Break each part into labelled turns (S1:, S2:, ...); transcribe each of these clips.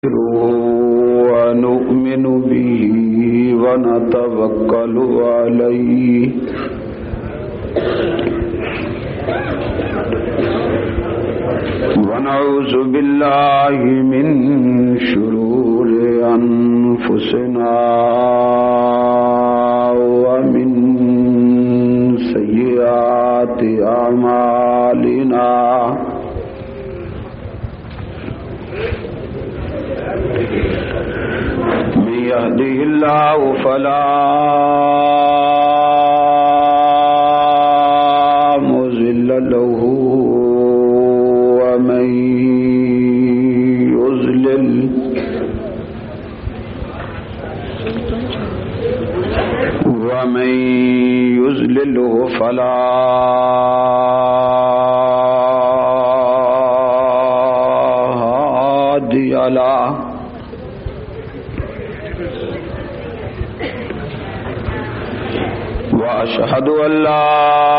S1: ونؤمن به ونتوكل عليه ونعوذ بالله من شرور أنفسنا ومن سيئات أعمالنا من يهده الله فلا مضل له ومن يضلله فلا هادي له وأشهد أن لا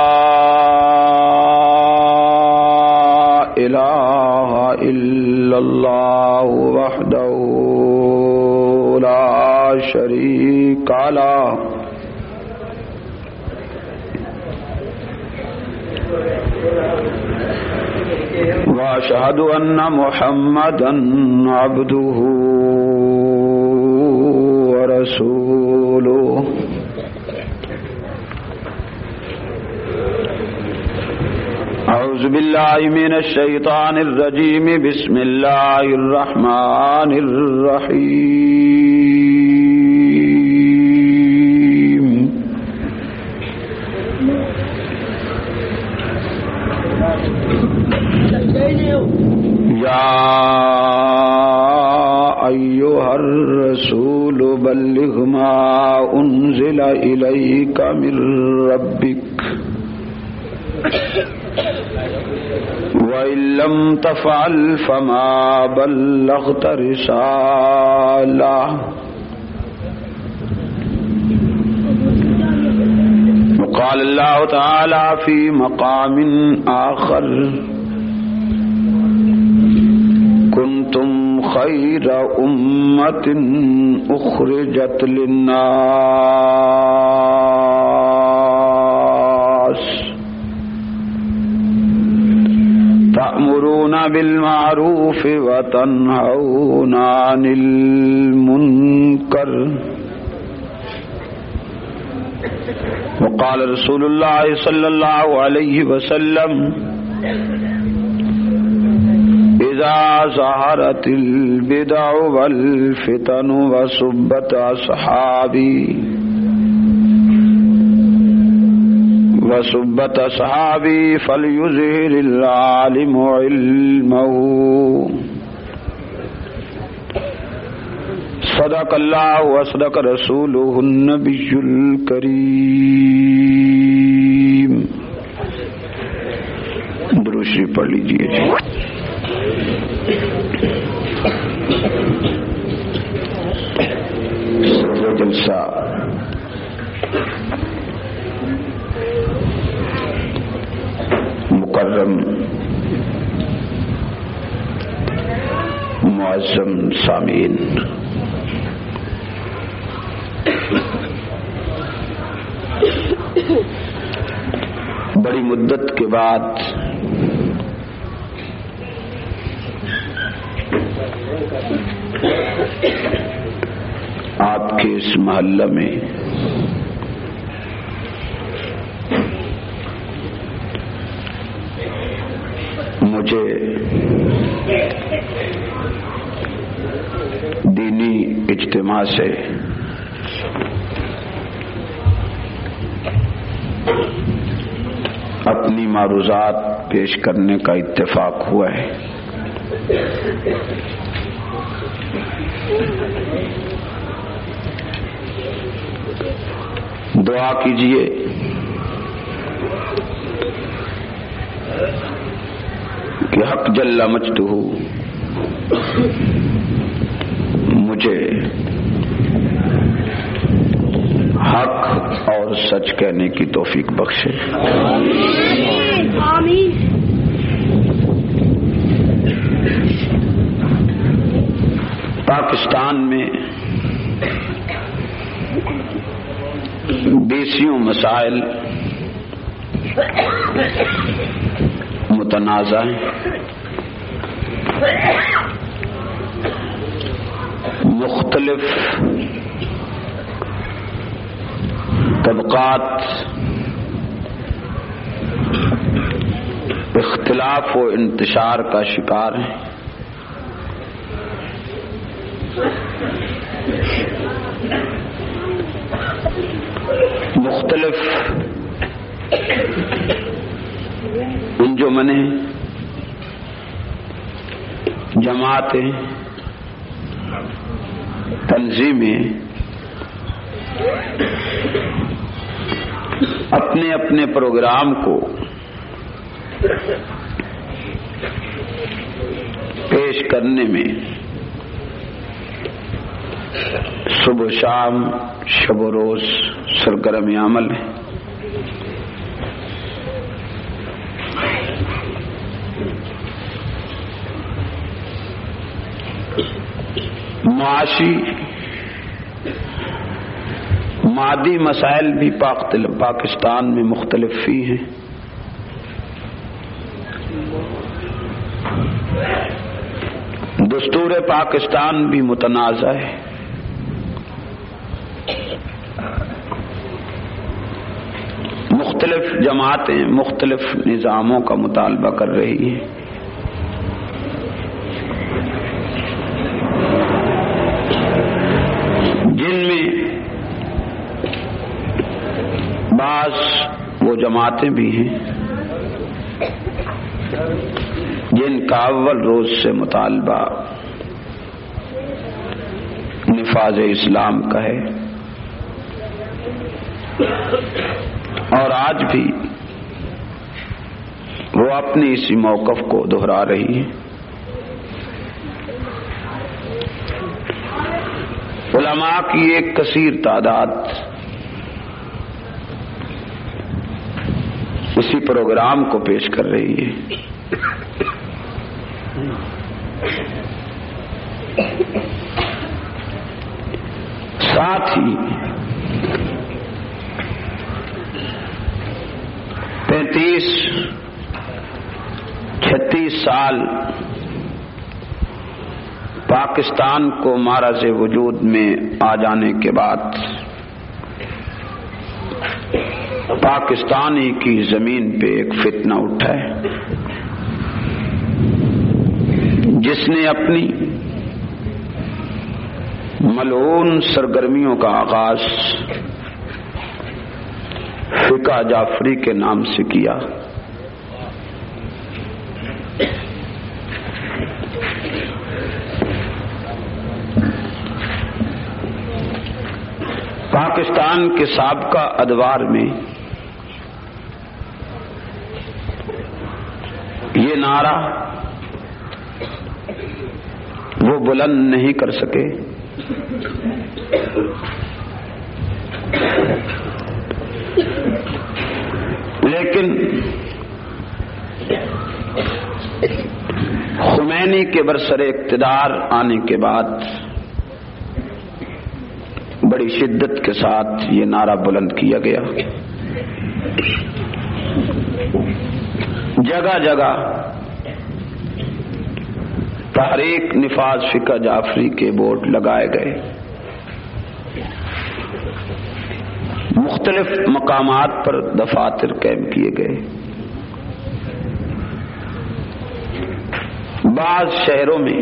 S1: إله إلا الله وحده لا شريك له وأشهد أن محمدا عبده ورسوله أعوذ بالله من الشيطان الرجيم بسم الله الرحمن الرحيم يا أيها الرسول بلغ ما أنزل إليك من ربك وإن لم تفعل فما بلغت رسالة وقال الله تعالى في مقام آخر كنتم خير أمة أخرجت للناس تأمرون بالمعروف وتنهون عن المنكر وقال رسول الله صلى الله عليه وسلم إذا ظهرت البدع والفتن وسبت أصحابي فليظهر العالم علمه صدق الله وصدق رسوله النبي الكريم. درود شریف پڑھ لیجیے. یہ جلسہ مکرم معظم سامعین، بڑی مدت کے بعد آپ کے اس محلہ میں مجھے دینی اجتماع سے اپنی معروضات پیش کرنے کا اتفاق ہوا ہے. دعا کیجیے کہ حق جل مجدہ مجھے حق اور سچ کہنے کی توفیق بخشے. آمین. پاکستان میں بیسیوں مسائل متنازع ہیں. مختلف طبقات اختلاف و انتشار کا شکار ہیں. مختلف انجمنیں، جماعتیں، تنظیمیں اپنے اپنے پروگرام کو پیش کرنے میں صبح و شام، شب و روز سرگرم عمل ہے. معاشی مادی مسائل بھی پاکستان میں مختلف ہی ہیں. دستور پاکستان بھی متنازع ہے. مختلف جماعتیں مختلف نظاموں کا مطالبہ کر رہی ہیں. جن میں بعض وہ جماعتیں بھی ہیں جن کا اول روز سے مطالبہ نفاذ اسلام کا ہے، اور آج بھی وہ اپنی اسی موقف کو دہرا رہی ہے. علماء کی ایک کثیر تعداد اسی پروگرام کو پیش کر رہی ہے. ساتھ ہی 35-36 سال پاکستان کو معرض وجود میں آ جانے کے بعد پاکستانی کی زمین پہ ایک فتنہ اٹھا ہے جس نے اپنی ملعون سرگرمیوں کا آغاز فقہ جعفری کے نام سے کیا. پاکستان کے سابقہ ادوار میں یہ نعرہ وہ بلند نہیں کر سکے، لیکن خمینی کے برسر اقتدار آنے کے بعد بڑی شدت کے ساتھ یہ نعرہ بلند کیا گیا. جگہ جگہ تحریک نفاذ فقہ جعفری کے بورڈ لگائے گئے. مختلف مقامات پر دفاتر قائم کیے گئے. بعض شہروں میں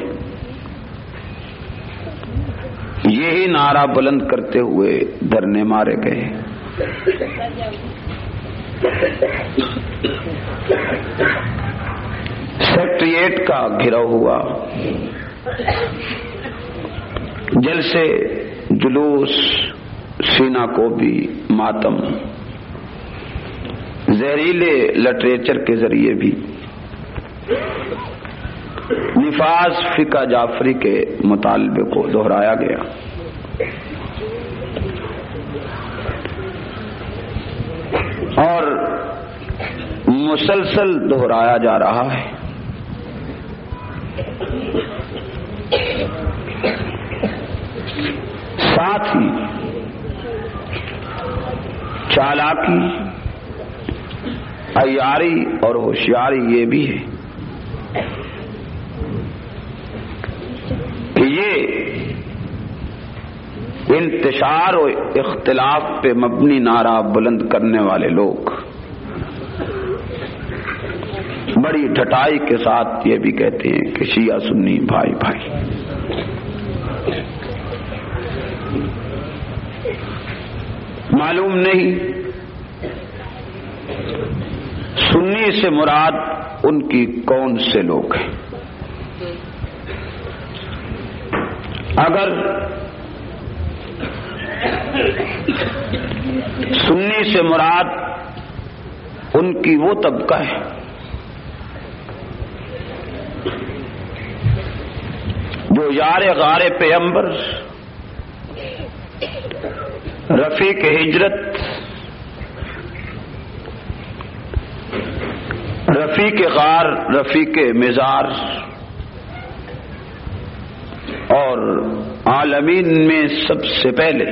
S1: یہی نعرہ بلند کرتے ہوئے دھرنے مارے گئے. سیکریٹریٹ کا گھراؤ ہوا، جلسے، جلوس، سینہ کو بھی ماتم، زہریلے لٹریچر کے ذریعے بھی نفاذ فقہ جعفری کے مطالبے کو دہرایا گیا. اور مسلسل دہرایا جا رہا ہے. ساتھ ہی چالاکی، عیاری اور ہوشیاری یہ بھی ہے کہ یہ انتشار و اختلاف پہ مبنی نعرہ بلند کرنے والے لوگ بڑی ڈھٹائی کے ساتھ یہ بھی کہتے ہیں کہ شیعہ سنی بھائی بھائی. معلوم نہیں سنی سے مراد ان کی کون سے لوگ ہیں. اگر سنی سے مراد ان کی وہ طبقہ ہے جو یار غار پیغمبر، رفیق ہجرت، رفیق غار، رفیق مزار اور عالمین میں سب سے پہلے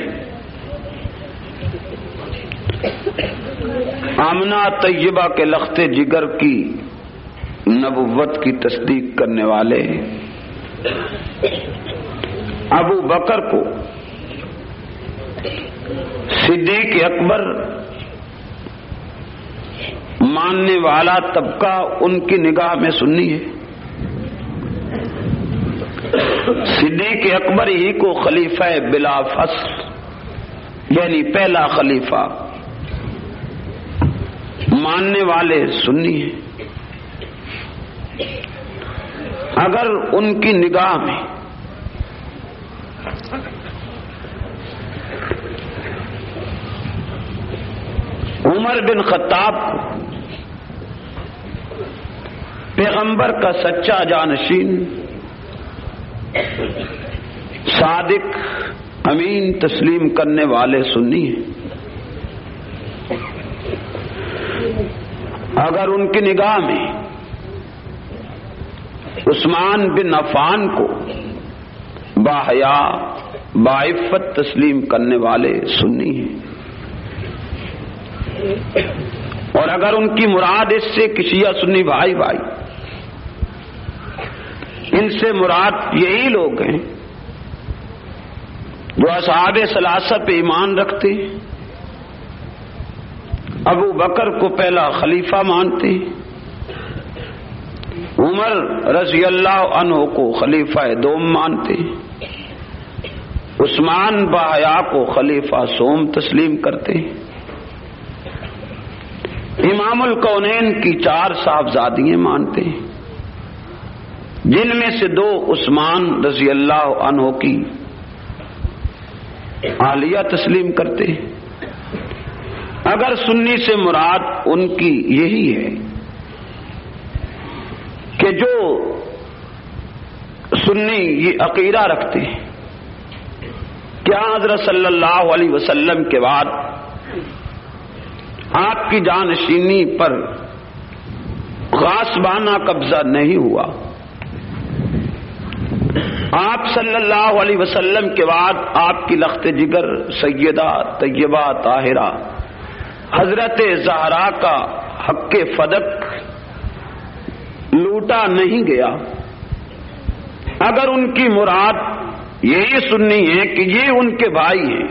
S1: آمنہ طیبہ کے لخت جگر کی نبوت کی تصدیق کرنے والے ابو بکر کو صدیق اکبر ماننے والا طبقہ ان کی نگاہ میں سنی ہے. صدیق اکبر ہی کو خلیفہ بلا فصل یعنی پہلا خلیفہ ماننے والے سنی ہیں. اگر ان کی نگاہ میں عمر بن خطاب کو پیغمبر کا سچا جانشین، صادق، امین تسلیم کرنے والے سنی ہیں، اگر ان کی نگاہ میں عثمان بن عفان کو باحیا، باعفت تسلیم کرنے والے سنی ہیں، اور اگر ان کی مراد اس سے کہ شیعہ سنی بھائی بھائی، ان سے مراد یہی لوگ ہیں جو اصحاب ثلاثہ پہ ایمان رکھتے ہیں، ابو بکر کو پہلا خلیفہ مانتے ہیں، عمر رضی اللہ عنہ کو خلیفہ دوم مانتے ہیں، عثمان باحیا کو خلیفہ سوم تسلیم کرتے ہیں، امام الکونین کی 4 صاحبزادیاں مانتے ہیں جن میں سے 2 عثمان رضی اللہ عنہ کی عالیہ تسلیم کرتے ہیں. اگر سنی سے مراد ان کی یہی ہے کہ جو سنی یہ عقیدہ رکھتے ہیں کیا حضرت صلی اللہ علیہ وسلم کے بعد آپ کی جانشینی پر غاصبانہ قبضہ نہیں ہوا، آپ صلی اللہ علیہ وسلم کے بعد آپ کی لخت جگر سیدہ طیبہ طاہرہ حضرت زہرا کا حق فدق لوٹا نہیں گیا. اگر ان کی مراد یہی سنی ہے کہ یہ ان کے بھائی ہیں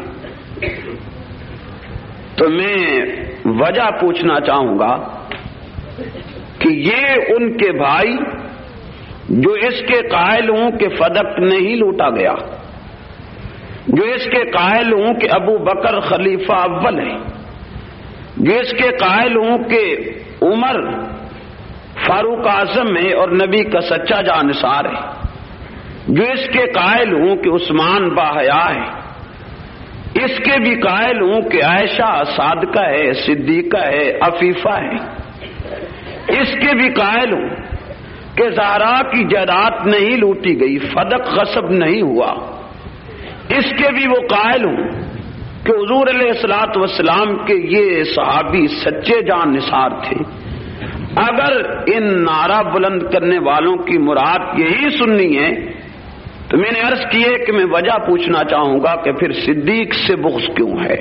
S1: تو میں وجہ پوچھنا چاہوں گا کہ یہ ان کے بھائی جو اس کے قائل ہوں کہ فدق نہیں لوٹا گیا، جو اس کے قائل ہوں کہ ابو بکر خلیفہ اول ہے، جو اس کے قائل ہوں کہ عمر فاروق اعظم ہے اور نبی کا سچا جانثار ہے، جو اس کے قائل ہوں کہ عثمان باحیا ہے، اس کے بھی قائل ہوں کہ عائشہ صادقہ ہے، صدیقہ ہے، عفیفہ ہے، اس کے بھی قائل ہوں کہ زہرا کی جائیداد نہیں لوٹی گئی، فدق غصب نہیں ہوا، اس کے بھی وہ قائل ہوں کہ حضور علیہ الصلوۃ والسلام کے یہ صحابی سچے جان نثار تھے. اگر ان نعرہ بلند کرنے والوں کی مراد یہی سنی ہے تو میں نے عرض کی ہے کہ میں وجہ پوچھنا چاہوں گا کہ پھر صدیق سے بغض کیوں ہے،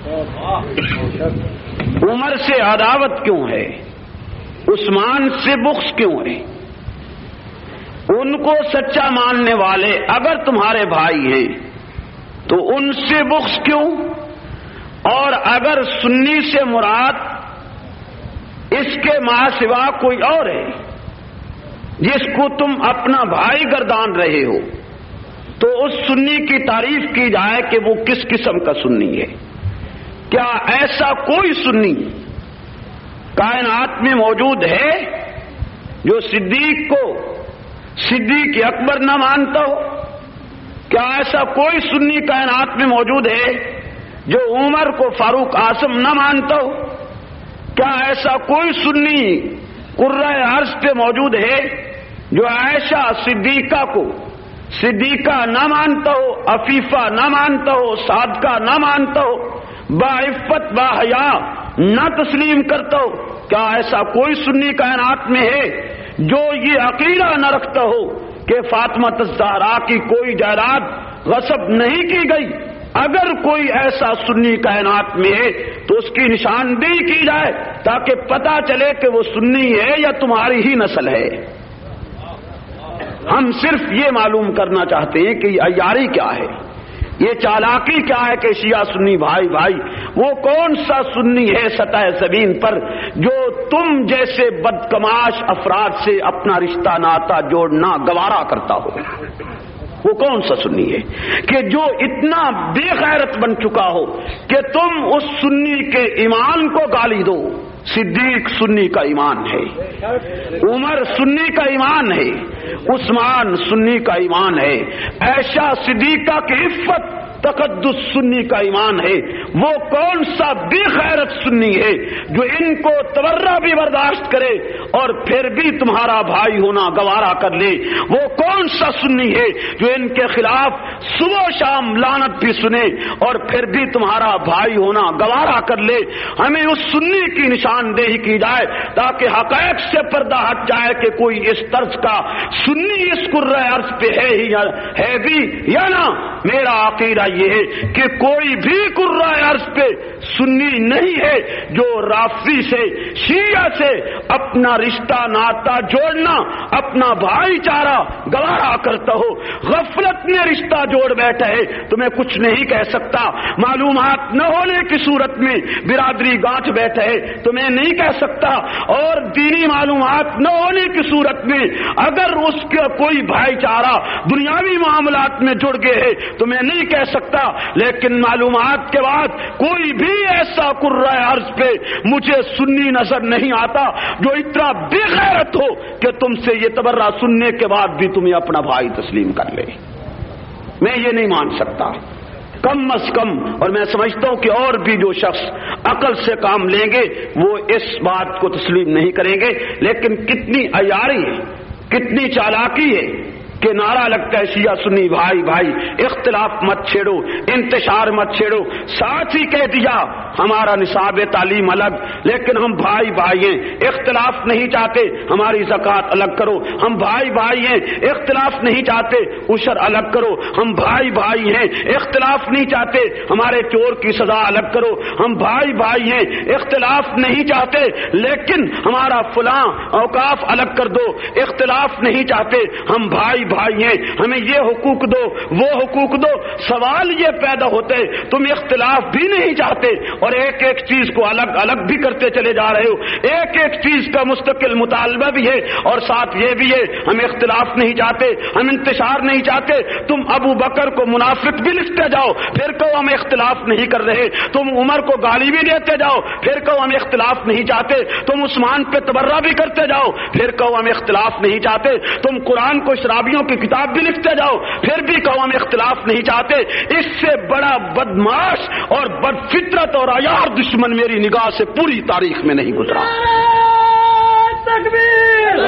S1: عمر سے عداوت کیوں ہے، عثمان سے بغض کیوں ہے؟ ان کو سچا ماننے والے اگر تمہارے بھائی ہیں تو ان سے بغض کیوں؟ اور اگر سنی سے مراد اس کے ماں سوا کوئی اور ہے جس کو تم اپنا بھائی گردان رہے ہو تو اس سنی کی تعریف کی جائے کہ وہ کس قسم کا سنی ہے؟ کیا ایسا کوئی سنی کائنات میں موجود ہے جو صدیق کو صدیق اکبر نہ مانتا ہو؟ کیا ایسا کوئی سنی کائنات میں موجود ہے جو عمر کو فاروق اعظم نہ مانتا ہو؟ کیا ایسا کوئی سنی قرۂ عرض پہ موجود ہے جو عائشہ صدیقہ کو صدیقہ نہ مانتا ہو، عفیفہ نہ مانتا ہو، صادقہ نہ مانتا ہو، باعفت باحیا نہ تسلیم کرتا ہو؟ کیا ایسا کوئی سنی کائنات میں ہے جو یہ عقیدہ نہ رکھتا ہو کہ فاطمہ الزہرا کی کوئی جائیداد غصب نہیں کی گئی؟ اگر کوئی ایسا سنی کائنات میں ہے تو اس کی نشاندہی کی جائے تاکہ پتہ چلے کہ وہ سنی ہے یا تمہاری ہی نسل ہے۔ ہم صرف یہ معلوم کرنا چاہتے ہیں کہ یہ عیاری کیا ہے، یہ چالاکی کیا ہے کہ شیعہ سنی بھائی بھائی وہ کون سا سنی ہے سطح زمین پر جو تم جیسے بدکماش افراد سے اپنا رشتہ ناتا جوڑنا گوارا کرتا ہو؟ وہ کون سا سنی ہے کہ جو اتنا بے غیرت بن چکا ہو کہ تم اس سنی کے ایمان کو گالی دو؟ صدیق سنی کا ایمان ہے، عمر سنی کا ایمان ہے، عثمان سنی کا ایمان ہے، عائشہ صدیقہ کی عفت تقدس سنی کا ایمان ہے۔ وہ کون سا بے غیرت سنی ہے جو ان کو تورا بھی برداشت کرے اور پھر بھی تمہارا بھائی ہونا گوارا کر لے؟ وہ کون سا سنی ہے جو ان کے خلاف صبح و شام لعنت بھی سنے اور پھر بھی تمہارا بھائی ہونا گوارا کر لے؟ ہمیں اس سنی کی نشاندہی کی جائے تاکہ حقائق سے پردہ ہٹ جائے کہ کوئی اس طرز کا سنی اس قرۂ عرض پہ ہے ہی ہے بھی یا نہ۔ میرا عقیدہ یہ ہے کہ کوئی بھی قرۂ عرض پہ سنی نہیں ہے جو رافضی سے شیعہ سے اپنا رشتہ ناتا جوڑنا اپنا بھائی چارہ گوارا کرتا ہو۔ غفلت میں رشتہ جوڑ بیٹھا ہے، تمہیں کچھ نہیں کہہ سکتا۔ معلومات نہ ہونے کی صورت میں برادری گانٹھ بیٹھا ہے، تمہیں نہیں کہہ سکتا۔ اور دینی معلومات نہ ہونے کی صورت میں اگر اس کا کوئی بھائی چارہ دنیاوی معاملات میں جڑ گئے ہے تمہیں نہیں کہہ سکتا۔ لیکن معلومات کے بعد کوئی بھی ایسا قرۂ عرض پہ مجھے سنی نظر نہیں آتا جو اتنا بے غیرت ہو کہ تم سے یہ تبرہ سننے کے بعد بھی تمہیں اپنا بھائی تسلیم کر لے۔ میں یہ نہیں مان سکتا کم از کم، اور میں سمجھتا ہوں کہ اور بھی جو شخص عقل سے کام لیں گے وہ اس بات کو تسلیم نہیں کریں گے۔ لیکن کتنی عیاری ہے، کتنی چالاکی ہے کہ نعرہ لگتا ہے شیعہ سنی بھائی بھائی اختلاف مت چھیڑو، انتشار مت چھیڑو، ساتھ ہی کہہ دیا ہمارا نصاب تعلیم الگ لیکن ہم بھائی بھائی ہیں، اختلاف نہیں چاہتے، ہماری زکوٰۃ الگ کرو، ہم بھائی بھائی ہیں، اختلاف نہیں چاہتے، عشر الگ کرو، ہم بھائی بھائی ہیں، اختلاف نہیں چاہتے، ہمارے چور کی سزا الگ کرو، ہم بھائی بھائی ہیں، اختلاف نہیں چاہتے لیکن ہمارا فلاں اوقاف الگ کر دو، اختلاف نہیں چاہتے، ہم بھائی بھائی ہیں، ہمیں یہ حقوق دو وہ حقوق دو۔ سوال یہ پیدا ہوتے تم اختلاف بھی نہیں چاہتے اور ایک ایک چیز کو الگ الگ بھی کرتے چلے جا رہے ہو، ایک ایک چیز کا مستقل مطالبہ بھی ہے اور ساتھ یہ بھی ہے ہم اختلاف نہیں چاہتے، ہم انتشار نہیں چاہتے۔ تم ابو بکر کو منافق بھی لکھتے جاؤ پھر کہو ہم اختلاف نہیں کر رہے، تم عمر کو گالی بھی دیتے جاؤ پھر کہو ہم اختلاف نہیں چاہتے، تم عثمان پہ تبرہ بھی کرتے جاؤ پھر کہو ہم اختلاف نہیں چاہتے، تم قرآن کو شرابیوں کی کتاب بھی لکھتے جاؤ پھر بھی کہو ہم اختلاف نہیں چاہتے۔ اس سے بڑا بدماش اور بد فطرت اور عیار دشمن میری نگاہ سے پوری تاریخ میں نہیں گزرا۔
S2: تکبیر!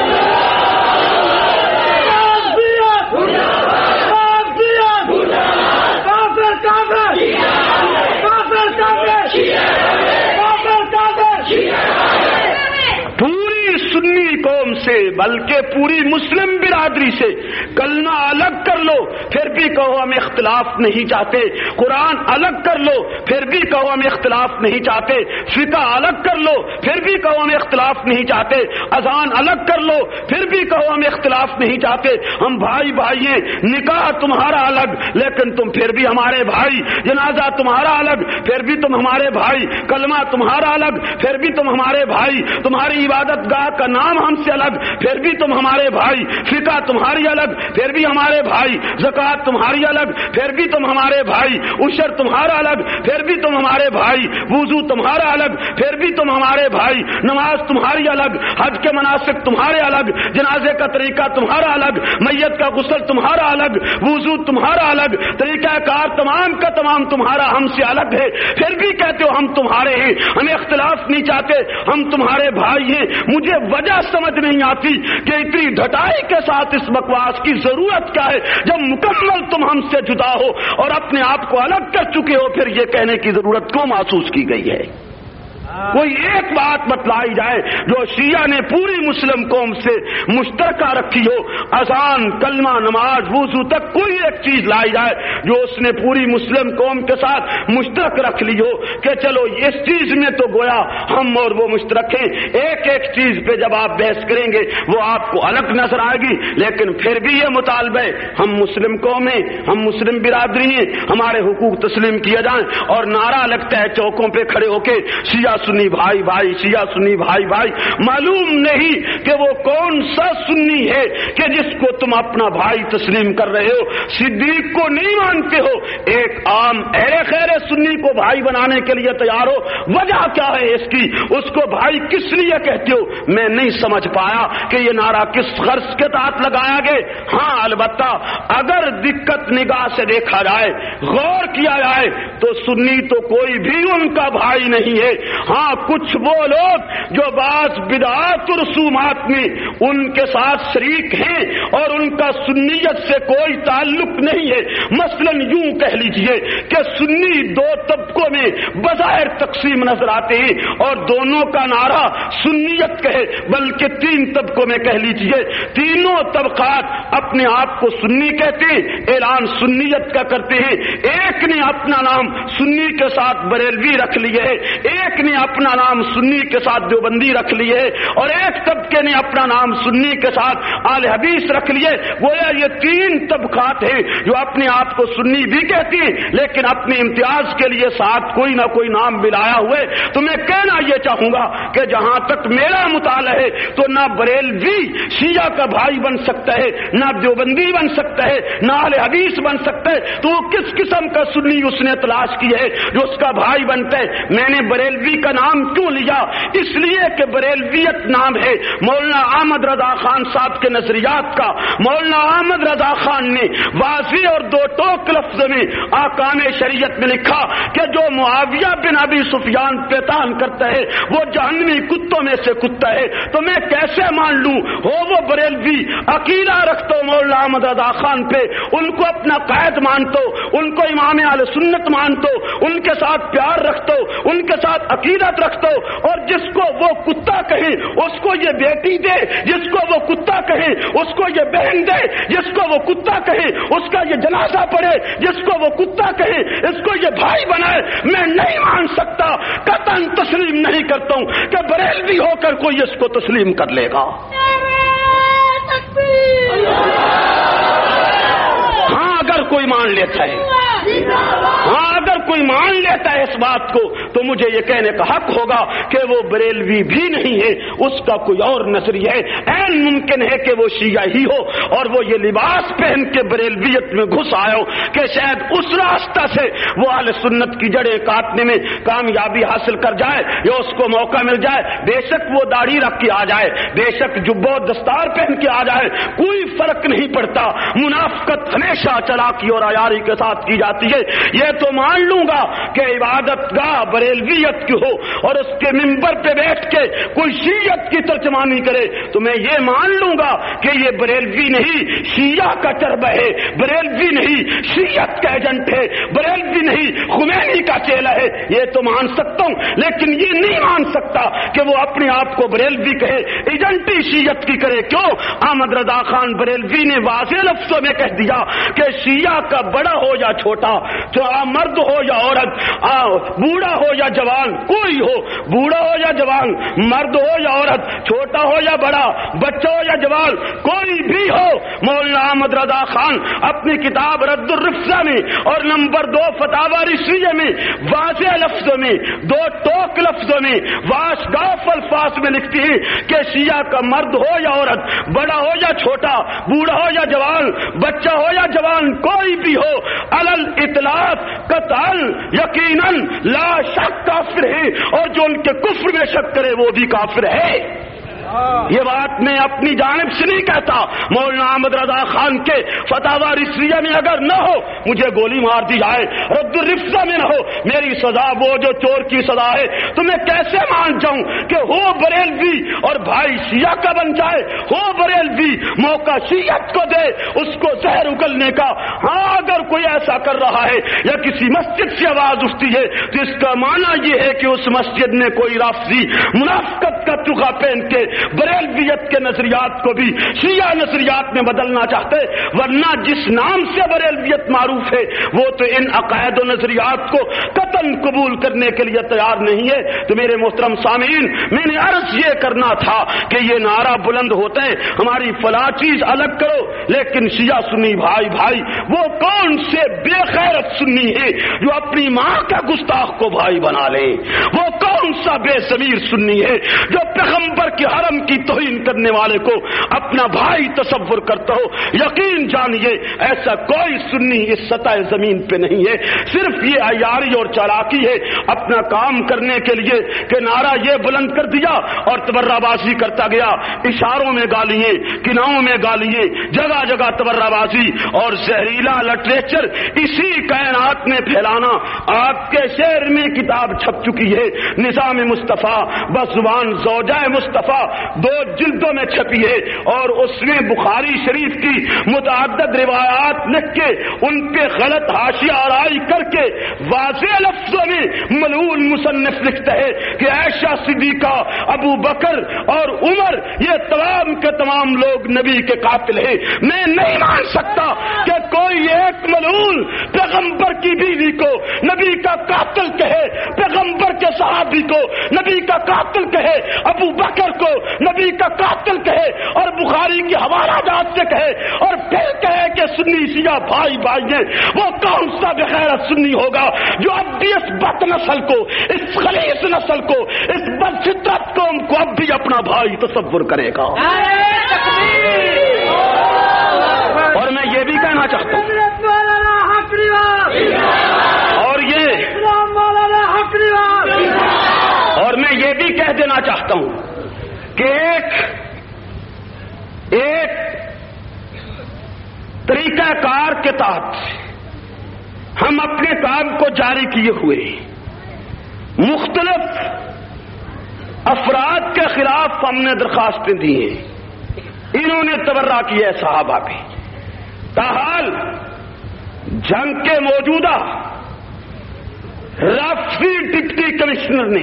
S1: پوری سنی قوم سے بلکہ پوری مسلم برادری سے کلمہ الگ کر لو پھر بھی کہو ہم اختلاف نہیں چاہتے، قرآن الگ کر لو پھر بھی کہو ہم اختلاف نہیں چاہتے، فقہ الگ کر لو پھر بھی کہو ہم اختلاف نہیں چاہتے، اذان الگ کر لو پھر بھی کہو ہم اختلاف نہیں چاہتے، ہم بھائی بھائی ہیں، نکاح تمہارا الگ لیکن تم پھر بھی ہمارے بھائی، جنازہ تمہارا الگ پھر بھی تم ہمارے بھائی، کلمہ تمہارا الگ پھر بھی تم ہمارے بھائی، تمہاری عبادت گاہ کا نام ہم سے الگ پھر بھی تم ہمارے بھائی، فقہ تمہاری الگ پھر بھی ہمارے بھائی، زکوٰۃ تمہاری الگ پھر بھی تم ہمارے بھائی، عشر تمہارا الگ پھر بھی تم ہمارے بھائی، وضو تمہارا الگ پھر بھی تم ہمارے بھائی، نماز تمہاری الگ، حج کے مناسک تمہارے الگ، جنازے کا طریقہ تمہارا الگ، میت کا غسل تمہارا الگ، وضو تمہارا الگ، طریقہ کار تمام کا تمام تمہارا ہم سے الگ ہے، پھر بھی کہتے ہو ہم تمہارے ہیں، ہمیں اختلاف نہیں چاہتے، ہم تمہارے بھائی ہیں۔ مجھے وجہ سمجھ نہیں آتی کہ اتنی ڈھٹائی کے ساتھ اس بکواس کی ضرورت کیا ہے؟ جب مکمل تم ہم سے جدا ہو اور اپنے آپ کو الگ کر چکے ہو پھر یہ کہنے کی ضرورت کیوں محسوس کی گئی ہے؟ کوئی ایک بات بتلائی جائے جو شیعہ نے پوری مسلم قوم سے مشترکہ رکھی ہو، اذان، کلمہ، نماز، وضو تک کوئی ایک چیز لائی جائے جو اس نے پوری مسلم قوم کے ساتھ مشترک رکھ لی ہو کہ چلو اس چیز میں تو گویا ہم اور وہ مشترک ہیں، ایک ایک چیز پہ جب آپ بحث کریں گے وہ آپ کو الگ نظر آئے گی، لیکن پھر بھی یہ مطالبہ ہے ہم مسلم قوم ہیں، ہم مسلم برادری ہیں، ہمارے حقوق تسلیم کیے جائیں، اور نعرہ لگتا ہے چوکوں پہ کھڑے ہو کے شیعہ سنی بھائی بھائی، شیعہ سنی بھائی بھائی۔ معلوم نہیں کہ وہ کون سا سنی ہے کہ جس کو تم اپنا بھائی تسلیم کر رہے ہو، صدیق کو نہیں مانتے ہو، ایک عام اہل خیر سنی کو بھائی بنانے کے لیے تیار ہو، وجہ کیا ہے اس کی؟ اس کو بھائی کس لیے کہتے ہو؟ میں نہیں سمجھ پایا کہ یہ نعرہ کس غرض کے تحت لگایا گیا۔ ہاں البتہ اگر دقت نگاہ سے دیکھا جائے، غور کیا جائے تو سنی تو کوئی بھی ان کا بھائی نہیں ہے۔ ہاں کچھ وہ لوگ جو بعض بدعات و رسومات میں ان کے ساتھ شریک ہیں اور ان کا سنیت سے کوئی تعلق نہیں ہے، مثلا یوں کہہ لیجئے کہ سنی دو طبقوں میں بظاہر تقسیم نظر آتے ہیں اور دونوں کا نعرہ سنیت کہے، بلکہ تین طبقوں میں کہہ لیجئے، تینوں طبقات اپنے آپ کو سنی کہتے ہیں، اعلان سنیت کا کرتے ہیں، ایک نے اپنا نام سنی کے ساتھ بریلوی رکھ لیے ہے، ایک نے اپنا نام سنی کے ساتھ دیوبندی رکھ لیے اور ایک طبقے نے اپنا نام سنی کے ساتھ اہل حدیث رکھ لیے۔ گویا یہ تین طبقات ہیں جو اپنے آپ کو سنی بھی کہتی ہیں لیکن اپنے امتیاز کے لیے ساتھ کوئی نہ کوئی نام ملایا ہوئے۔ تو میں کہنا یہ چاہوں گا کہ جہاں تک میرا مطالعہ ہے تو نہ بریلوی شیعہ کا بھائی بن سکتا ہے، نہ دیوبندی بن سکتا ہے، نہ اہل حدیث بن سکتا ہے، تو وہ کس قسم کا سنی اس نے تلاش کی ہے جو اس کا بھائی بنتا ہے؟ میں نے بریلوی کا نام کیوں لیا؟ اس لیے کہ بریلویت نام ہے مولانا احمد رضا خان صاحب کے نظریات کا۔ مولانا احمد رضا خان نے واضح اور دو ٹوک لفظ میں احکام شریعت میں لکھا کہ جو معاویہ بن ابی سفیان پیتان کرتا ہے وہ جہنمی کتوں میں سے کتا ہے۔ تو میں کیسے مان لوں ہو وہ بریلوی عقیدہ رکھتا ہوں مولانا احمد رضا خان پہ، ان کو اپنا قائد مانتا ہوں، ان کو امام اہل سنت مانتا ہوں، ان کے ساتھ پیار رکھتا ہوں، ان کے ساتھ عقیدت رکھتا ہوں، اور جس کو وہ کتا کہے اس کو یہ بیٹی دے، جس کو وہ کتا کہے اس کو یہ بہن دے، جس کو وہ کتا کہے اس کا یہ جنازہ پڑھے، جس کو وہ کتا کہے اس کو یہ بھائی بنائے۔ میں نہیں مان سکتا، قطعاً تسلیم نہیں کرتا ہوں کہ بریلوی ہو کر کوئی اس کو تسلیم کر لے گا۔ ہاں اگر کوئی مان لیتا ہے، ہاں اگر کوئی مان لیتا ہے اس بات کو تو مجھے یہ کہنے کا حق ہوگا کہ وہ بریلوی بھی نہیں ہے، اس کا کوئی اور نظریہ ہے۔ عین ممکن ہے کہ وہ شیعہ ہی ہو اور وہ یہ لباس پہن کے بریلویت میں گھس آیا ہو کہ شاید اس راستہ سے وہ اہل سنت کی جڑیں کاٹنے میں کامیابی حاصل کر جائے یا اس کو موقع مل جائے۔ بے شک وہ داڑھی رکھ کے آ جائے، بے شک جبہ و دستار پہن کے آ جائے، کوئی فرق نہیں پڑتا۔ منافقت ہمیشہ چلاکی اور عیاری کے ساتھ کی جاتی ہے۔ یہ تو مان لوں گا کہ عبادت گاہ بریلویت کی ہو اور اس کے منبر پہ بیٹھ کے کوئی شیعت کی ترجمانی کرے تو میں یہ مان لوں گا کہ یہ بریلوی نہیں شیعہ کا چربہ ہے۔ بریلوی نہیں شیعت کا ایجنٹ ہے، بریلوی نہیں خمینی کا چیلا ہے، یہ تو مان سکتا ہوں، لیکن یہ نہیں مان سکتا کہ وہ اپنے آپ کو بریلوی کہے، ایجنٹی شیعت کی کرے۔ کیوں؟ احمد رضا خان بریلوی نے واضح لفظوں میں کہہ دیا کہ شیعہ کا بڑا ہو یا چھوٹا، مرد ہو یا عورت، بوڑھا ہو یا جوان، کوئی ہو، بوڑھا ہو یا جوان، مرد ہو یا عورت، چھوٹا ہو یا بڑا، بچہ ہو یا جوان، کوئی بھی ہو، مولانا احمد رضا خان اپنی کتاب رد الرفضہ میں اور نمبر 2 فتاوی رشیہ میں واضح لفظوں میں، 2 ٹوک لفظوں میں، واشگاف الفاظ میں لکھتی ہے کہ شیعہ کا مرد ہو یا عورت، بڑا ہو یا چھوٹا، بوڑھا ہو یا جوان، بچہ ہو یا جوان، کوئی بھی ہو، علل اطلاق قطعا یقیناً لا شک کافر ہے، اور جو ان کے کفر میں شک کرے وہ بھی کافر ہے۔ یہ بات میں اپنی جانب سے نہیں کہتا، مولانا احمد رضا خان کے فتاوی رشیہ میں اگر نہ ہو مجھے گولی مار دی جائے، رد الرفضہ میں نہ ہو، میری سزا وہ جو چور کی سزا ہے، تو میں کیسے مان جاؤں کہ ہو بریلوی اور بھائی شیعہ کا بن جائے، ہو بریلوی موقع شیعت کو دے اس کو زہر اگلنے کا۔ ہاں اگر کوئی ایسا کر رہا ہے یا کسی مسجد سے آواز اٹھتی ہے تو اس کا معنی یہ ہے کہ اس مسجد میں کوئی رافضی منافقت کا تخا پہن کے بریلویت کے نظریات کو بھی شیعہ نظریات میں بدلنا چاہتے، ورنہ جس نام سے بریلویت معروف ہے وہ تو ان عقائد و نظریات کو قطعاً قبول کرنے کے لیے تیار نہیں ہے۔ تو میرے محترم سامعین، میں نے عرض یہ کرنا تھا کہ یہ نعرہ بلند ہوتا ہے ہماری فلاں چیز الگ کرو، لیکن شیعہ سنی بھائی بھائی وہ کون سے بے غیرت سنی ہے جو اپنی ماں کا گستاخ کو بھائی بنا لے؟ وہ کون سا بے ضمیر سنی ہے جو پیغمبر کے حرم کی توہین کرنے والے کو اپنا بھائی تصور کرتا ہو؟ یقین جانیے ایسا کوئی سنی اس سطح زمین پہ نہیں ہے، صرف یہ عیاری اور چالاکی ہے اپنا کام کرنے کے لیے کہ نعرہ یہ بلند کر دیا اور تبرہ بازی کرتا گیا، اشاروں میں گالیاں، کناؤں میں گالیاں، جگہ جگہ تبرہ بازی اور زہریلا لٹریچر اسی کائنات میں پھیلانا۔ آپ کے شہر میں کتاب چھپ چکی ہے نظام مصطفیٰ بزبان زوجہ مصطفیٰ، 2 جلدوں میں چھپی ہے، اور اس میں بخاری شریف کی متعدد روایات لکھ کے ان پہ غلط حاشیہ آرائی کر کے واضح لفظوں میں ملعون مصنف لکھتا ہے کہ عائشہ صدیقہ، ابو بکر اور عمر یہ تمام کے تمام لوگ نبی کے قاتل ہیں۔ میں نہیں مان سکتا کہ کوئی ایک ملعون پیغمبر کی بیوی کو نبی کا قاتل کہے، پیغمبر کے صحابی کو نبی کا قاتل کہے، ابو بکر کو نبی کا قاتل کہے اور بخاری کی حوالہ جات سے کہے، اور پھر کہے کہ سنی شیعہ بھائی بھائی ہیں۔ وہ کون سا بغیرت سنی ہوگا جو اب بھی اس بد نسل کو، اس خلیص نسل کو، اس بد فطرت قوم کو اب بھی اپنا بھائی تصور کرے گا؟ اور میں یہ بھی کہنا چاہتا ہوں اور میں یہ بھی کہہ دینا چاہتا ہوں کہ ایک طریقہ کار کے تحت ہم اپنے کام کو جاری کیے ہوئے مختلف افراد کے خلاف ہم نے درخواستیں دی ہیں، انہوں نے تبرہ کیا ہے صحابہ پہ۔ تاحال جنگ کے موجودہ رافضی ڈپٹی کمشنر نے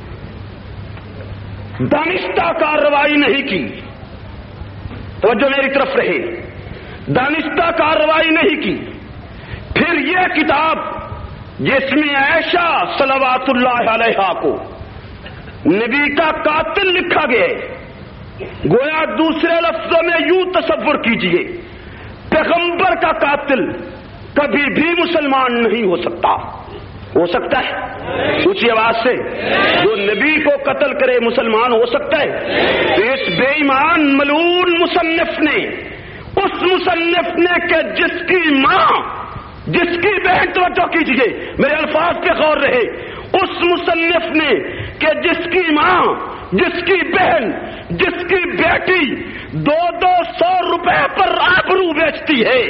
S1: دانستہ کارروائی نہیں کی، توجہ میری طرف رہے، دانستہ کارروائی نہیں کی۔ پھر یہ کتاب جس میں عائشہ صلوات اللہ علیہا کو نبی کا قاتل لکھا گیا، گویا دوسرے لفظوں میں یوں تصور کیجئے پیغمبر کا قاتل کبھی بھی مسلمان نہیں ہو سکتا۔ ہو سکتا ہے اونچی آواز سے؟ جو نبی کو قتل کرے مسلمان ہو سکتا ہے؟ تو اس بے ایمان ملعون مصنف نے، اس مصنف نے کہ جس کی ماں، جس کی بہن، توجہ کیجیے میرے الفاظ پہ غور رہے، اس مصنف نے کہ جس کی ماں، جس کی بہن، جس کی بیٹی 200 روپے پر آبرو بیچتی ہے،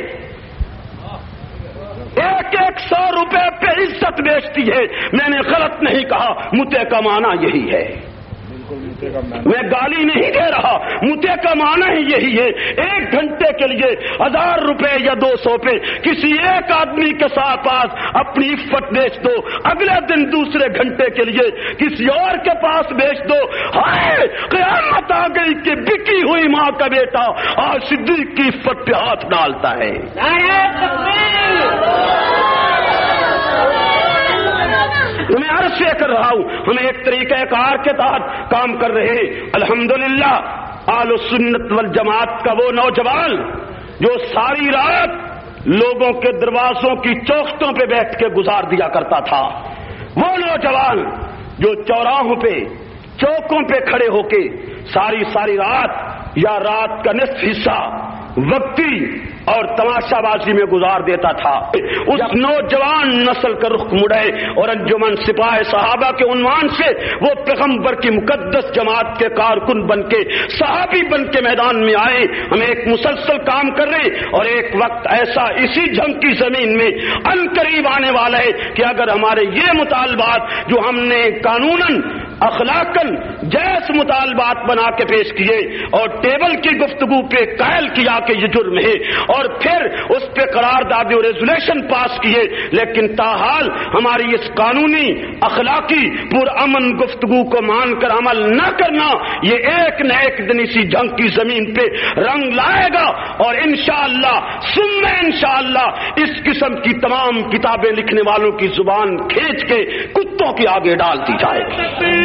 S1: 100 روپے پہ عزت بیچتی ہے، میں نے غلط نہیں کہا، متے کا معنی یہی ہے۔ میں گالی نہیں دے رہا، متے کا معنی ہی یہی ہے، 1 گھنٹے کے لیے 1000 روپے یا 200 پہ کسی ایک آدمی کے ساتھ پاس اپنی عفت بیچ دو، اگلے دن دوسرے گھنٹے کے لیے کسی اور کے پاس بیچ دو، ہائے قیامت آ گئی کہ بکی ہوئی ماں کا بیٹا آج صدیق کی عفت پہ ہاتھ ڈالتا ہے۔ میں عرض سے کر رہا ہوں، ہم ایک طریقہ کار کے تحت کام کر رہے ہیں۔ الحمدللہ اہل سنت والجماعت کا وہ نوجوان جو ساری رات لوگوں کے دروازوں کی چوکھٹوں پہ بیٹھ کے گزار دیا کرتا تھا، وہ نوجوان جو چوراہوں پہ چوکوں پہ کھڑے ہو کے ساری رات یا رات کا نصف حصہ وقتی اور تماشا بازی میں گزار دیتا تھا، اس نوجوان نسل کا رخ مڑے اور انجمن سپاہ صحابہ کے عنوان سے وہ پیغمبر کی مقدس جماعت کے کارکن بن کے صحابی بن کے میدان میں آئے۔ ہم ایک مسلسل کام کر رہے اور ایک وقت ایسا اسی جنگ کی زمین میں ان قریب آنے والا ہے کہ اگر ہمارے یہ مطالبات جو ہم نے قانوناً اخلاقاً جائز مطالبات بنا کے پیش کیے اور ٹیبل کی گفتگو پہ قائل کیا کہ یہ جرم ہے اور پھر اس پہ قرارداد اور ریزولوشن پاس کیے، لیکن تاحال ہماری اس قانونی اخلاقی پرامن گفتگو کو مان کر عمل نہ کرنا یہ ایک نہ ایک دن اسی جنگ کی زمین پہ رنگ لائے گا اور انشاءاللہ ثم انشاءاللہ اس قسم کی تمام کتابیں لکھنے والوں کی زبان کھینچ کے کتوں کے آگے ڈال دی جائے گی۔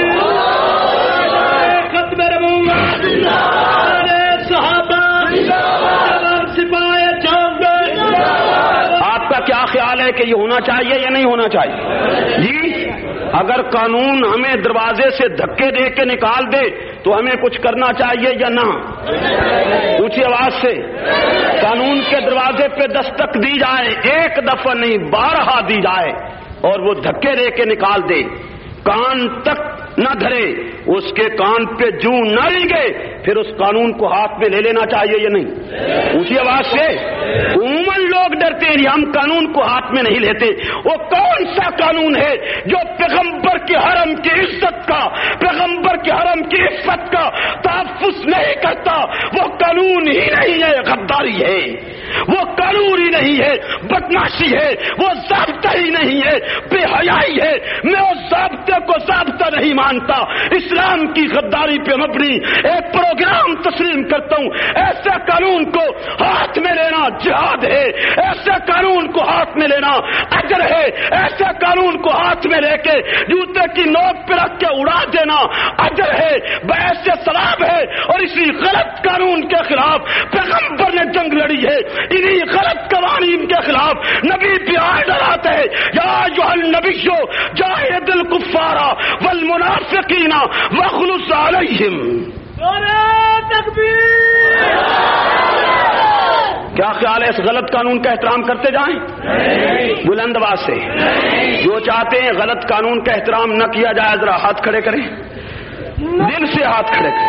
S1: آپ کا کیا خیال ہے کہ یہ ہونا چاہیے یا نہیں ہونا چاہیے؟ جی اگر قانون ہمیں دروازے سے دھکے دے کے نکال دے تو ہمیں کچھ کرنا چاہیے یا نہ؟ اونچی آواز سے قانون کے دروازے پہ دستک دی جائے، ایک دفعہ نہیں 12 دی جائے اور وہ دھکے دے کے نکال دے، کان تک نہ دھرے، اس کے کان پہ جوں نہ لگے، پھر اس قانون کو ہاتھ میں لے لینا چاہیے یا نہیں؟ اسی آواز سے عموماً لوگ ڈرتے ہیں ہم قانون کو ہاتھ میں نہیں لیتے۔ وہ کون سا قانون ہے جو پیغمبر کے حرم کی عزت کا، پیغمبر کے حرم کی عفت کا تحفظ نہیں کرتا؟ وہ قانون ہی نہیں ہے، غداری ہے، وہ قانون ہی نہیں ہے، بدماشی ہے، وہ ضابطہ ہی نہیں ہے، بے حیائی ہے۔ میں اس ضابطے کو ضابطہ نہیں مانتا، اسلام کی غداری پہ مبنی ایک پروگرام تسلیم کرتا ہوں۔ ایسے قانون کو ہاتھ میں لینا جہاد ہے، ایسے قانون کو ہاتھ میں لینا اجر ہے، ایسے قانون کو ہاتھ میں لے کے جوتے کی نوک پہ رکھ کے اڑا دینا اجر ہے، بحث ثواب ہے۔ اور اسی غلط قانون کے خلاف پیغمبر نے جنگ لڑی ہے، انہی غلط قوانین کے خلاف نبی بھی آئے ڈراتے ہیں، یا ایھا النبی جاہد الکفار والمنافقین واغلظ علیہم۔ کیا خیال ہے اس غلط قانون کا احترام کرتے جائیں؟ بلند آواز سے جو چاہتے ہیں غلط قانون کا احترام نہ کیا جائے ذرا ہاتھ کھڑے کریں، دل سے ہاتھ کھڑے کریں۔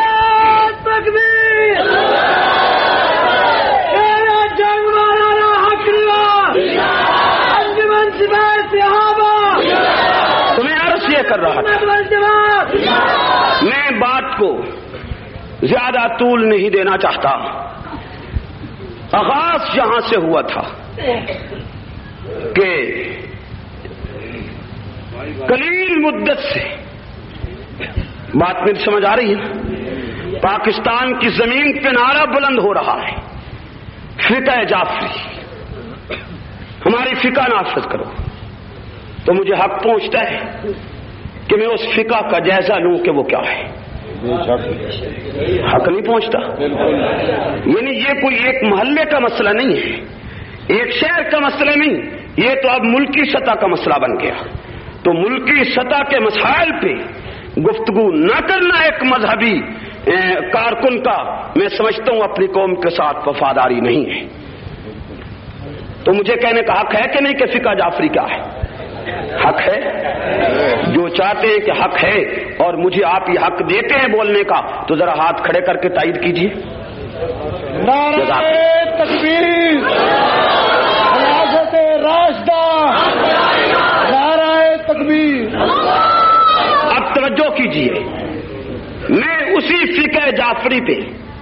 S1: تمہیں عرض یہ کر رہا تھا، میں بات کو زیادہ طول نہیں دینا چاہتا۔ آغاز یہاں سے ہوا تھا کہ قلیل مدت سے بات میری سمجھ آ رہی ہے، پاکستان کی زمین پہ نعرہ بلند ہو رہا ہے، فقہ جعفری، ہماری فقہ نافذ کرو۔ تو مجھے حق پہنچتا ہے کہ میں اس فقہ کا جائزہ لوں کہ وہ کیا ہے۔ حق نہیں پہنچتا؟ یعنی یہ کوئی ایک محلے کا مسئلہ نہیں ہے، ایک شہر کا مسئلہ نہیں، یہ تو اب ملکی سطح کا مسئلہ بن گیا۔ تو ملکی سطح کے مسائل پہ گفتگو نہ کرنا ایک مذہبی کارکن کا، میں سمجھتا ہوں اپنی قوم کے ساتھ وفاداری نہیں ہے۔ تو مجھے کہنے کا حق ہے کہ نہیں کہ فقہ جعفری کیا ہے؟ حق ہے۔ جو چاہتے ہیں کہ حق ہے اور مجھے آپ یہ حق دیتے ہیں بولنے کا تو ذرا ہاتھ کھڑے کر کے تائید کیجیے۔
S2: نعرہ تکبیر، ریاست راشدہ، نعرہ تکبیر۔
S1: اب توجہ کیجیے، جعفری پہ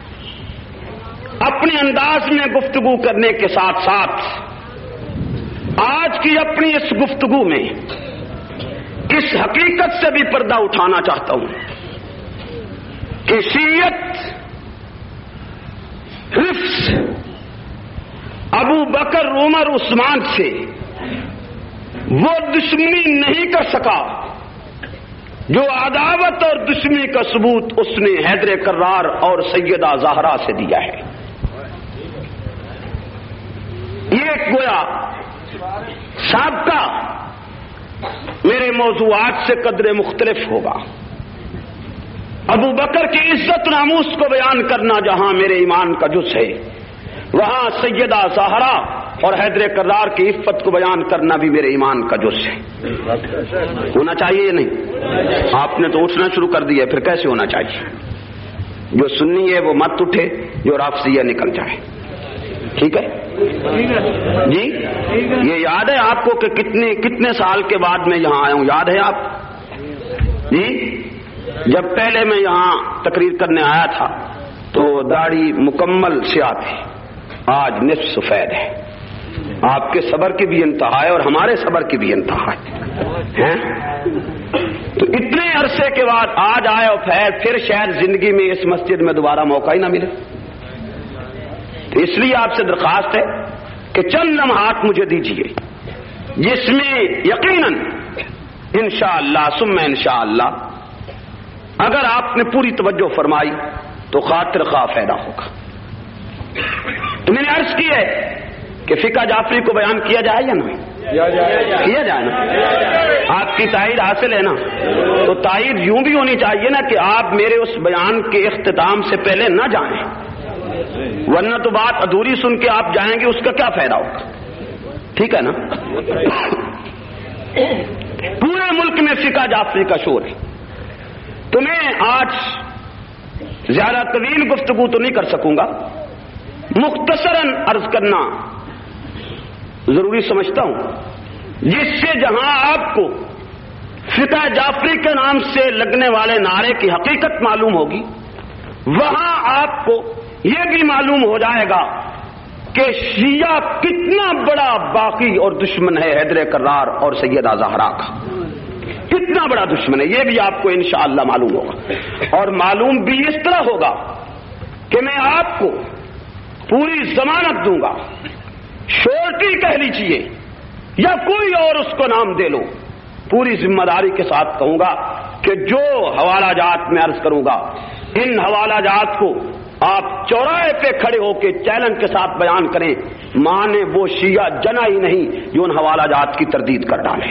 S1: اپنے انداز میں گفتگو کرنے کے ساتھ ساتھ آج کی اپنی اس گفتگو میں اس حقیقت سے بھی پردہ اٹھانا چاہتا ہوں کہ شیعت حفظ ابو بکر عمر عثمان سے وہ دشمنی نہیں کر سکا جو عداوت اور دشمنی کا ثبوت اس نے حیدر کرار اور سیدہ زہرا سے دیا ہے. یہ گویا سابقہ میرے موضوعات سے قدر مختلف ہوگا. ابو بکر کی عزت ناموس کو بیان کرنا جہاں میرے ایمان کا جز ہے، وہاں سیدہ زہرا اور حیدر کرار کی عفت کو بیان کرنا بھی میرے ایمان کا جز ہے. ہونا چاہیے یا نہیں؟ آپ نے تو اٹھنا شروع کر دیا، پھر کیسے ہونا چاہیے؟ جو سنی ہے وہ مت اٹھے، جو رافضی ہے نکل جائے. ٹھیک ہے جی؟ یہ یاد ہے آپ کو کہ کتنے سال کے بعد میں یہاں آیا ہوں؟ یاد ہے آپ جی؟ جب پہلے میں یہاں تقریر کرنے آیا تھا تو داڑھی مکمل سیاہ تھی، آج نصف سفید ہے. آپ کے صبر کی بھی انتہا ہے اور ہمارے صبر کی بھی انتہا ہے. تو اتنے عرصے کے بعد آج آئے اور پھر شاید زندگی میں اس مسجد میں دوبارہ موقع ہی نہ ملے. تو اس لیے آپ سے درخواست ہے کہ چند لمحات مجھے دیجیے جس میں یقیناً انشاءاللہ ثم انشاءاللہ اگر آپ نے پوری توجہ فرمائی تو خاطر خواہ فائدہ ہوگا. تو میں نے عرض کی ہے کہ فقہ جعفری کو بیان کیا جائے یا نہ کیا جائے نا؟ آپ کی تائید حاصل ہے نا؟ تو تائید یوں بھی ہونی چاہیے نا کہ آپ میرے اس بیان کے اختتام سے پہلے نہ جائیں، ورنہ تو بات ادھوری سن کے آپ جائیں گے، اس کا کیا فائدہ ہوگا؟ ٹھیک ہے نا؟ پورے ملک میں فقہ جعفری کا شور ہے. تو میں آج زیادہ طویل گفتگو تو نہیں کر سکوں گا، مختصراً عرض کرنا ضروری سمجھتا ہوں، جس سے جہاں آپ کو فقہ جعفری کے نام سے لگنے والے نعرے کی حقیقت معلوم ہوگی، وہاں آپ کو یہ بھی معلوم ہو جائے گا کہ شیعہ کتنا بڑا باقی اور دشمن ہے حیدر کرار اور سیدہ زہرا کا، کتنا بڑا دشمن ہے. یہ بھی آپ کو انشاءاللہ معلوم ہوگا، اور معلوم بھی اس طرح ہوگا کہ میں آپ کو پوری ضمانت دوں گا، شورٹی کہہ لیجیے یا کوئی اور اس کو نام دے لو، پوری ذمہ داری کے ساتھ کہوں گا کہ جو حوالہ جات میں عرض کروں گا ان حوالہ جات کو آپ چوراہے پہ کھڑے ہو کے چیلنج کے ساتھ بیان کریں، مانے وہ شیعہ جنا ہی نہیں جو ان حوالہ جات کی تردید کر ڈالے.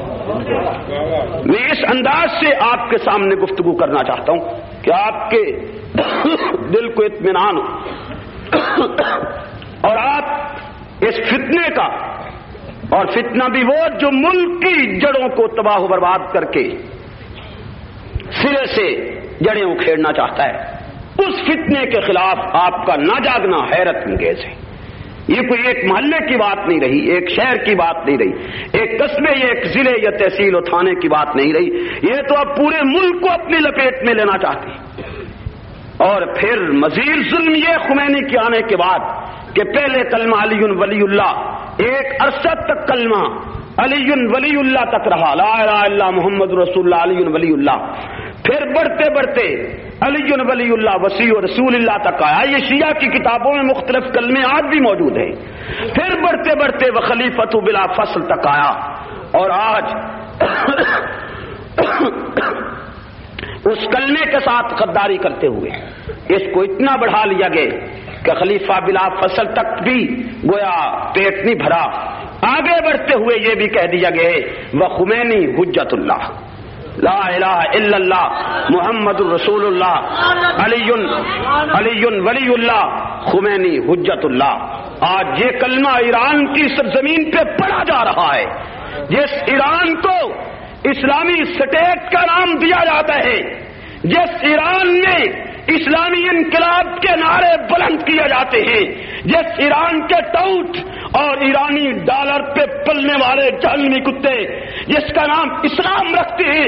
S1: میں اس انداز سے آپ کے سامنے گفتگو کرنا چاہتا ہوں کہ آپ کے دل کو اطمینان ہو اور آپ اس فتنے کا، اور فتنہ بھی وہ جو ملک کی جڑوں کو تباہ و برباد کر کے سرے سے جڑیں اکھیڑنا چاہتا ہے، اس فتنے کے خلاف آپ کا نہ جاگنا حیرت انگیز ہے. یہ کوئی ایک محلے کی بات نہیں رہی، ایک شہر کی بات نہیں رہی، ایک قصبے یا ایک ضلع یا تحصیل و تھانے کی بات نہیں رہی، یہ تو اب پورے ملک کو اپنی لپیٹ میں لینا چاہتے ہیں. اور پھر مزید ظلم یہ خمینی کے آنے کے بعد کہ پہلے کلمہ علی ولی اللہ، ایک عرصہ تک کلمہ علی ولی اللہ تک رہا، لا الہ الا محمد رسول اللہ علی ولی اللہ، پھر بڑھتے بڑھتے علی ولی اللہ وسیع رسول اللہ تک آیا. یہ شیعہ کی کتابوں میں مختلف کلمے آج بھی موجود ہیں. پھر بڑھتے بڑھتے وہ خلیفۃ بلا فصل تک آیا، اور آج اس کلمے کے ساتھ غداری کرتے ہوئے اس کو اتنا بڑھا لیا گیا کہ خلیفہ بلا فصل تک بھی گویا پیٹ نہیں بھرا. آگے بڑھتے ہوئے یہ بھی کہہ دیا گیا وہ خمینی حجت اللہ، لا الہ الا اللہ محمد الرسول اللہ علی ولی اللہ خمینی حجت اللہ. آج یہ کلمہ ایران کی سرزمین پہ پڑھا جا رہا ہے، جس ایران کو اسلامی اسٹیٹ کا نام دیا جاتا ہے، جس ایران میں اسلامی انقلاب کے نعرے بلند کیے جاتے ہیں، جس ایران کے ٹاؤٹ اور ایرانی ڈالر پہ پلنے والے جہنمی کتے جس کا نام اسلام رکھتے ہیں،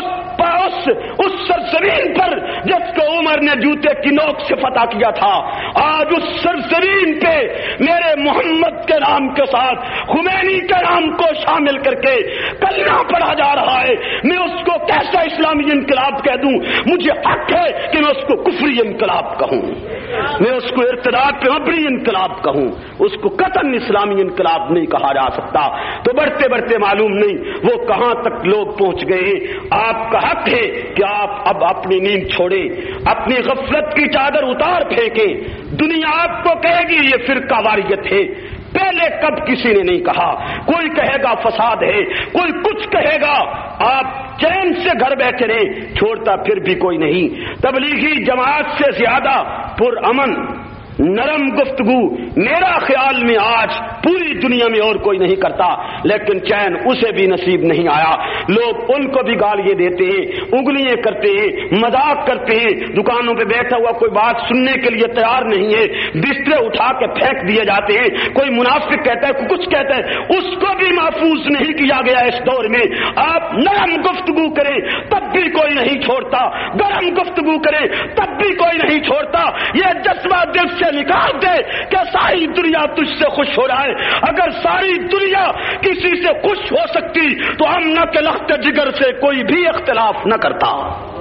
S1: اس سرزمین پر جس کو عمر نے جوتے کی نوک سے فتح کیا تھا، آج اس سرزمین پہ میرے محمد کے نام کے ساتھ خمینی کے نام کو شامل کر کے کلمہ پڑھا جا رہا ہے۔ میں اس کو کیسا اسلامی انقلاب کہہ دوں؟ مجھے حق ہے کہ میں اس کو کفری انقلاب کہوں، میں اس کو ارتداد پہ مبنی انقلاب کہوں، اس کو قطعاً اسلامی انقلاب نہیں کہا جا سکتا۔ تو بڑھتے بڑھتے معلوم نہیں وہ کہاں تک لوگ پہنچ گئے۔ آپ کا حق ہے کہ آپ اب اپنی نیند چھوڑیں، اپنی غفلت کی چادر اتار پھینکیں۔ دنیا آپ کو کہے گی یہ فرقہ واریت ہے، پہلے کب کسی نے نہیں کہا۔ کوئی کہے گا فساد ہے، کوئی کچھ کہے گا، آپ چین سے گھر بیٹھے رہیں، چھوڑتا پھر بھی کوئی نہیں۔ تبلیغی جماعت سے زیادہ پرامن نرم گفتگو میرا خیال میں آج پوری دنیا میں اور کوئی نہیں کرتا، لیکن چین اسے بھی نصیب نہیں آیا۔ لوگ ان کو بھی گالیاں دیتے ہیں، انگلیاں کرتے ہیں، مذاق کرتے ہیں، دکانوں پہ بیٹھا ہوا کوئی بات سننے کے لیے تیار نہیں ہے، بسترے اٹھا کے پھینک دیے جاتے ہیں، کوئی منافق کہتا ہے، کوئی کچھ کہتا ہے، اس کو بھی محفوظ نہیں کیا گیا اس دور میں۔ آپ نرم گفتگو کریں تب بھی کوئی نہیں چھوڑتا، گرم گفتگو کریں تب بھی کوئی نہیں چھوڑتا۔ یہ جذبہ دل سے نکال دے کہ ساری دنیا تجھ سے خوش ہو رہا ہے۔ اگر ساری دنیا کسی سے خوش ہو سکتی تو ہم نہ کہ لخت جگر سے کوئی بھی اختلاف نہ کرتا۔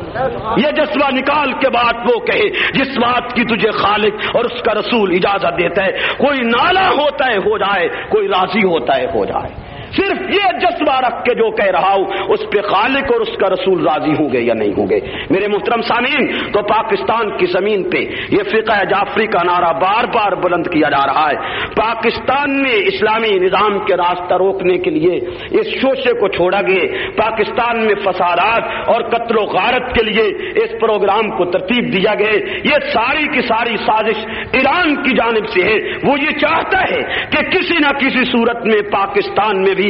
S1: یہ جذبہ نکال کے بات وہ کہے جس بات کی تجھے خالق اور اس کا رسول اجازت دیتا ہے۔ کوئی نالا ہوتا ہے ہو جائے، کوئی راضی ہوتا ہے ہو جائے۔ صرف یہ جذبہ رکھ کے جو کہہ رہا ہوں اس پہ خالق اور اس کا رسول راضی ہوں گے یا نہیں ہوں گے۔ میرے محترم سامعین، تو پاکستان کی زمین پہ یہ فقہ جعفری کا نعرہ بار بار بلند کیا جا رہا ہے۔ پاکستان میں اسلامی نظام کے راستہ روکنے کے لیے اس شوشے کو چھوڑا گیا، پاکستان میں فسادات اور قتل و غارت کے لیے اس پروگرام کو ترتیب دیا گیا۔ یہ ساری کی ساری سازش ایران کی جانب سے ہے۔ وہ یہ چاہتا ہے کہ کسی نہ کسی صورت میں پاکستان میں بھی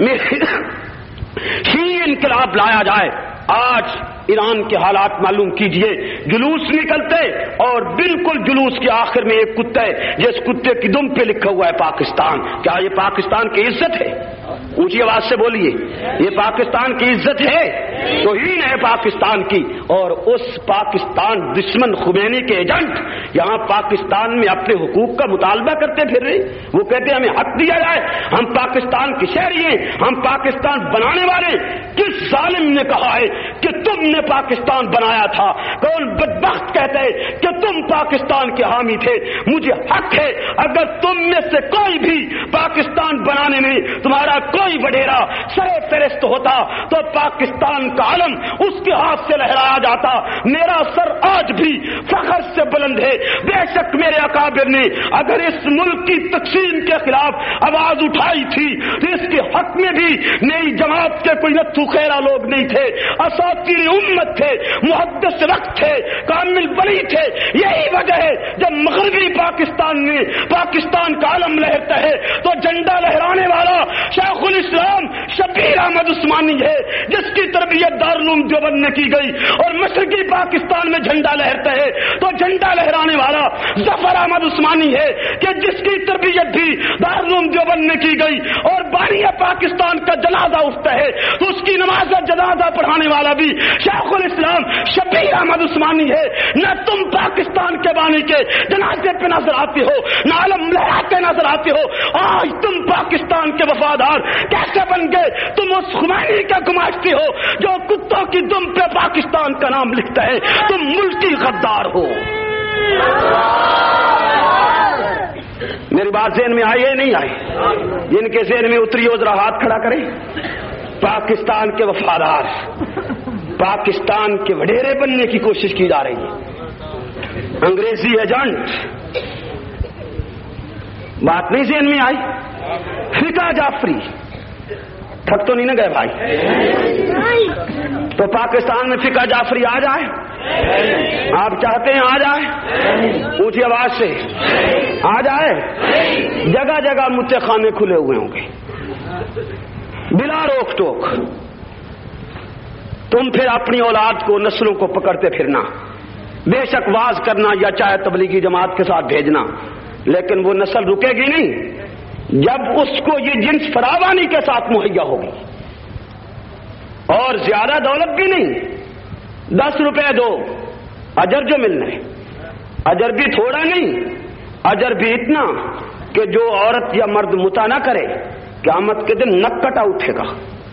S1: ہی انقلاب لایا جائے۔ آج ایران کے حالات معلوم کیجئے، جلوس نکلتے اور بالکل جلوس کے آخر میں ایک کتا ہے جس کتے کی دم پہ لکھا ہوا ہے پاکستان۔ کیا یہ پاکستان کی عزت ہے؟ اونچی آواز سے بولیے، یہ پاکستان کی عزت ہے؟ توہین ہے پاکستان کی۔ اور اس پاکستان دشمن خمینی کے ایجنٹ یہاں پاکستان میں اپنے حقوق کا مطالبہ کرتے پھر رہے۔ وہ کہتے ہیں ہمیں حق دیا جائے، ہم پاکستان کے شہری ہیں، ہم پاکستان بنانے والے۔ کس ظالم نے کہا ہے کہ تم نے پاکستان بنایا تھا؟ کون بدبخت کہتا ہے کہ تم پاکستان کے حامی تھے؟ مجھے حق ہے اگر تم میں سے کوئی بھی پاکستان بنانے میں تمہارا کوئی وڈیرا سر فہرست ہوتا تو پاکستان کا علم اس کے ہاتھ سے لہرایا جاتا۔ میرا سر آج بھی فخر سے بلند ہے۔ بے شک میرے اکابر نے اگر اس ملک کی تقسیم کے خلاف آواز اٹھائی تھی تو اس کے حق میں بھی نئی جماعت کے کوئی نتھو خیرہ لوگ نہیں تھے، اساطیر امت تھے، محدث وقت تھے، کامل ولی تھے۔ یہی وجہ ہے جب مغربی پاکستان میں پاکستان کا علم لہرتا ہے تو جھنڈا لہرانے والا شیخ الاسلام شبیر احمد عثمانی ہے جس کی تربیت دارالعلوم دیوبند میں کی گئی، اور مشرقی پاکستان میں جھنڈا لہرتا ہے تو جھنڈا لہرانے والا ظفر احمد عثمانی ہے کہ جس کی تربیت بھی دارالعلوم دیوبند میں کی گئی، اور بانی پاکستان کا جنازہ اٹھتا ہے تو اس کی نماز جنازہ پڑھانے والا بھی شیخ الاسلام شبیر احمد عثمانی ہے۔ نہ تم پاکستان کے بانی کے جنازے پہ نظر آتے ہو، نہ علم لہراتے نظر آتے ہو۔ آج تم پاکستان کے وفادار کیسے بن گئے؟ تم اس خمینی کا گماشتے ہو جو کتوں کی دم پہ پاکستان کا نام لکھتا ہے۔ تم ملکی غدار ہو۔ میری بات ذہن میں آئی ہے نہیں آئی؟ جن کے ذہن میں اتری ہو ذرا ہاتھ کھڑا کریں۔ پاکستان کے وفادار پاکستان کے وڈیرے بننے کی کوشش کی جا رہی ہے، انگریزی ایجنٹ۔ بات نہیں ذہن میں آئی؟ فقہ جعفری تھک تو نہیں نہ گئے بھائی؟ تو پاکستان میں فقہ جعفری آ جائے؟ آپ چاہتے ہیں آ جائے؟ اونچی آواز سے آ جائے۔ جگہ جگہ متے خانے کھلے ہوئے ہوں گے بلا روک ٹوک۔ تم پھر اپنی اولاد کو نسلوں کو پکڑتے پھرنا، بے شک واز کرنا یا چاہے تبلیغی جماعت کے ساتھ بھیجنا، لیکن وہ نسل رکے گی نہیں جب اس کو یہ جنس فراوانی کے ساتھ مہیا ہوگی، اور زیادہ دولت بھی نہیں، 10 روپے دو، اجر جو ملنا ہے، اجر بھی تھوڑا نہیں، اجر بھی اتنا کہ جو عورت یا مرد متا نہ کرے قیامت کے دن نک کٹا اٹھے گا۔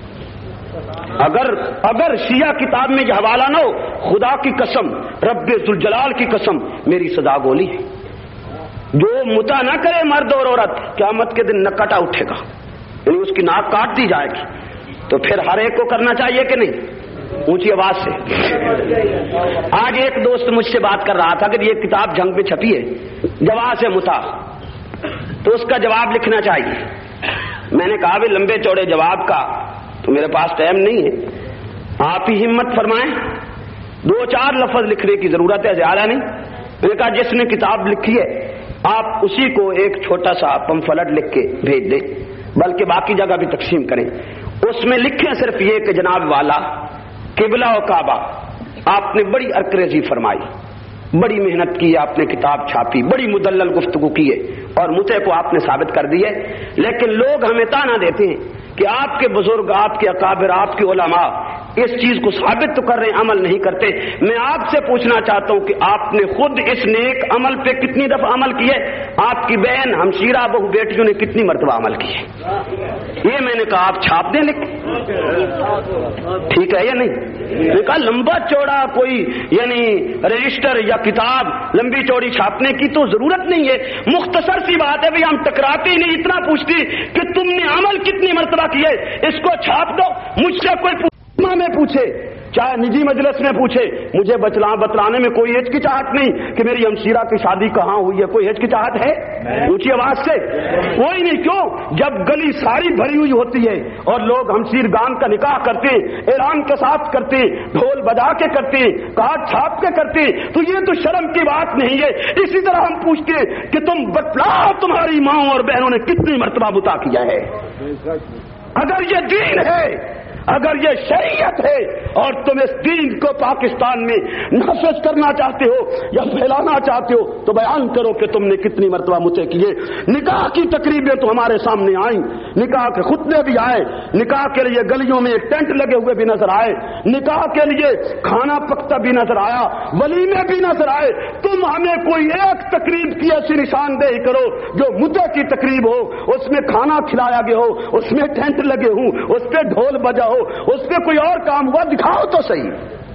S1: اگر شیعہ کتاب میں یہ حوالہ نہ ہو، خدا کی قسم، رب ذوالجلال کی قسم، میری سزا گولی ہے۔ جو متا نہ کرے مرد اور عورت قیامت کے دن نک کٹا اٹھے گا، یعنی اس کی ناک کاٹ دی جائے گی۔ تو پھر ہر ایک کو کرنا چاہیے کہ نہیں؟ اونچی آواز سے۔ آج ایک دوست مجھ سے بات کر رہا تھا کہ یہ کتاب جنگ میں چھپی ہے، جواز متا، تو اس کا جواب لکھنا چاہیے۔ میں نے کہا بھی لمبے چوڑے جواب کا تو میرے پاس ٹائم نہیں ہے، آپ ہی ہمت فرمائیں، 2-4 لفظ لکھنے کی ضرورت ہے، زیادہ نہیں۔ میں نے کہا جس نے کتاب لکھی ہے آپ اسی کو ایک چھوٹا سا پمفلٹ لکھ کے بھیج دیں، بلکہ باقی جگہ بھی تقسیم کریں۔ اس میں لکھیں صرف یہ کہ جناب والا قبلہ و کعبہ آپ نے بڑی ارکریزی فرمائی، بڑی محنت کی ہے، آپ نے کتاب چھاپی، بڑی مدلل گفتگو کی ہے اور متے کو آپ نے ثابت کر دی ہے، لیکن لوگ ہمیں تانا دیتے ہیں کہ آپ کے بزرگ، آپ کے اکابر، آپ کے علماء اس چیز کو ثابت تو کر رہے ہیں، عمل نہیں کرتے۔ میں آپ سے پوچھنا چاہتا ہوں کہ آپ نے خود اس نیک عمل پہ کتنی دفعہ عمل کی ہے؟ آپ کی بہن، ہمشیرہ، بہو بیٹیوں نے کتنی مرتبہ عمل کی ہے؟ یہ میں نے کہا آپ چھاپ دیں، لکھ ٹھیک ہے یا نہیں؟ میں نے کہا لمبا چوڑا کوئی یعنی رجسٹر یا کتاب لمبی چوڑی چھاپنے کی تو ضرورت نہیں ہے، مختصر سی بات ہے بھائی، ہم ٹکراتے ہی نہیں، اتنا پوچھتی کہ تم نے عمل کتنی مرتبہ کی ہے، اس کو چھاپ دو۔ مجھ سے کوئی میں پوچھے، چاہے نجی مجلس میں پوچھے، مجھے بتلانے میں کوئی ہچکچاہٹ نہیں کہ میری ہمشیرہ کی شادی کہاں ہوئی ہے، کوئی ہچکچاہٹ ہے؟ اونچی آواز سے کوئی نہیں۔ کیوں؟ جب گلی ساری بھری ہوئی ہوتی ہے اور لوگ ہمشیر گان کا نکاح کرتے، اعلان کے ساتھ کرتے، ڈھول بجا کے کرتے، کارڈ چھاپ کے کرتے، تو یہ تو شرم کی بات نہیں ہے۔ اسی طرح ہم پوچھتے کہ تم بتلاؤ تمہاری ماں اور بہنوں نے کتنی مرتبہ متا کیا ہے؟ اگر یہ دین ہے، اگر یہ شریعت ہے اور تم اس دین کو پاکستان میں نافذ کرنا چاہتے ہو یا پھیلانا چاہتے ہو تو بیان کرو کہ تم نے کتنی مرتبہ متے کیے۔ نکاح کی تقریبیں تو ہمارے سامنے آئیں، نکاح کے خطبے بھی آئے، نکاح کے لیے گلیوں میں ٹینٹ لگے ہوئے بھی نظر آئے، نکاح کے لیے کھانا پکتا بھی نظر آیا، ولیمے بھی نظر آئے۔ تم ہمیں کوئی ایک تقریب کی ایسی نشاندہی کرو جو متے کی تقریب ہو، اس میں کھانا کھلایا گیا ہو، اس میں ٹینٹ لگے ہوں، اس پہ ڈھول بجا، اس پہ کوئی اور کام ہوا، دکھاؤ تو صحیح۔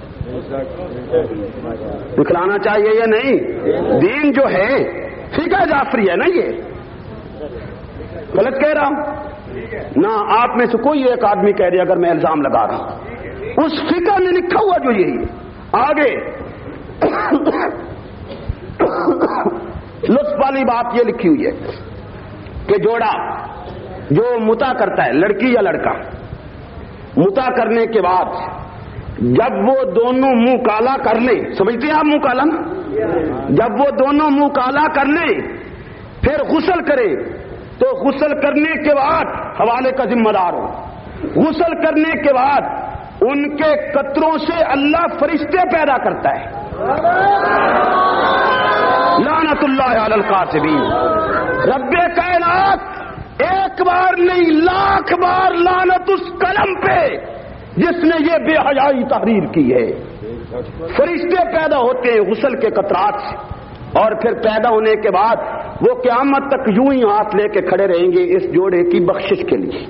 S1: دکھلانا چاہیے یا نہیں؟ دین جو ہے فقہ جعفری ہے نا، یہ غلط کہہ رہا ہوں نہ؟ آپ میں سے کوئی ایک آدمی کہہ رہے اگر میں الزام لگا رہا ہوں، اس فقہ میں لکھا ہوا جو یہی ہے۔ آگے لطف والی بات یہ لکھی ہوئی ہے کہ جوڑا جو متا کرتا ہے، لڑکی یا لڑکا، متا کرنے کے بعد جب وہ دونوں منہ کالا کر لیں، سمجھتے ہیں آپ منہ کالا نا؟ جب وہ دونوں منہ کالا کر لیں پھر غسل کرے، تو غسل کرنے کے بعد حوالے کا ذمہ دار ہو، غسل کرنے کے بعد ان کے قطروں سے اللہ فرشتے پیدا کرتا ہے۔ لعنت اللہ علی القاسبین۔ رب کائنات ایک بار نہیں 1,00,000 بار لعنت اس قلم پہ جس نے یہ بے حیائی تحریر کی ہے۔ فرشتے پیدا ہوتے ہیں غسل کے قطرات سے، اور پھر پیدا ہونے کے بعد وہ قیامت تک یوں ہی ہاتھ لے کے کھڑے رہیں گے اس جوڑے کی بخشش کے لیے۔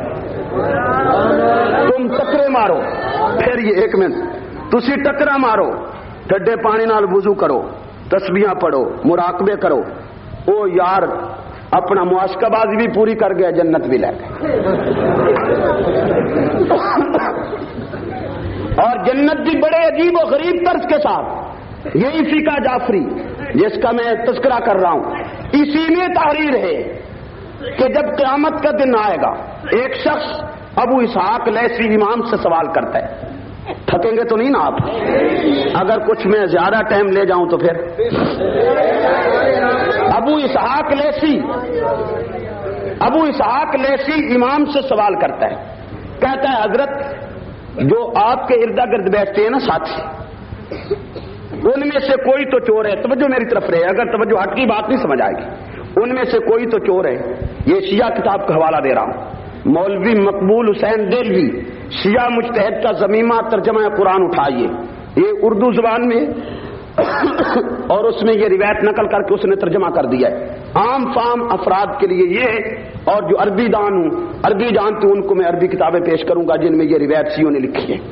S1: تم ٹکرے مارو، پھر یہ 1 منٹ تسی ٹکرا مارو، ٹھڈے پانی نال وضو کرو، تسبیحاں پڑھو، مراقبے کرو، او یار اپنا معاشقہ بازی بھی پوری کر گیا، جنت بھی لے گئے، اور جنت بھی بڑے عجیب و غریب طرز کے ساتھ۔ یہی فقہ جعفری جس کا میں تذکرہ کر رہا ہوں، اسی میں تحریر ہے کہ جب قیامت کا دن آئے گا، ایک شخص ابو اسحاق لیثی امام سے سوال کرتا ہے، تھکیں گے تو نہیں نا آپ؟ اگر کچھ میں زیادہ ٹائم لے جاؤں تو پھر ابو اسحاق لیثی امام سے سوال کرتا ہے، کہتا ہے حضرت جو آپ کے ارد گرد بیٹھتے ہیں نا ساتھی، ان میں سے کوئی تو چور ہے، توجہ میری طرف رہے، اگر توجہ ہٹ کی بات نہیں سمجھ آئے گی، ان میں سے کوئی تو چور ہے. یہ شیعہ کتاب کا حوالہ دے رہا ہوں. مولوی مقبول حسین دہلوی شیعہ مجتہد کا ضمیمہ ترجمہ قرآن اٹھائیے. یہ اردو زبان میں اور اس میں یہ روایت نقل کر کے اس نے ترجمہ کر دیا ہے. عام فام افراد کے لیے یہ ہے، اور جو عربی جانتے ان کو میں عربی کتابیں پیش کروں گا جن میں یہ روایت شیعوں نے لکھی ہے.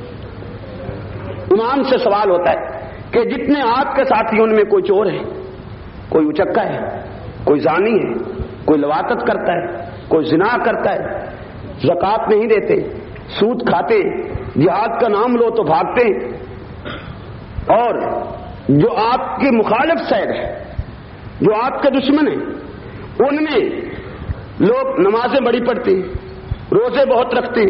S1: امام سے سوال ہوتا ہے کہ جتنے آپ کے ساتھی ان میں کوئی چور ہے، کوئی اچکا ہے، کوئی زانی ہے، کوئی لواطت کرتا ہے، کوئی زنا کرتا ہے، زکوٰۃ نہیں دیتے، سود کھاتے، جہاد کا نام لو تو بھاگتے، اور جو آپ کے مخالف سائر ہے، جو آپ کے دشمن ہیں، ان میں لوگ نمازیں بڑی پڑھتے، روزے بہت رکھتے،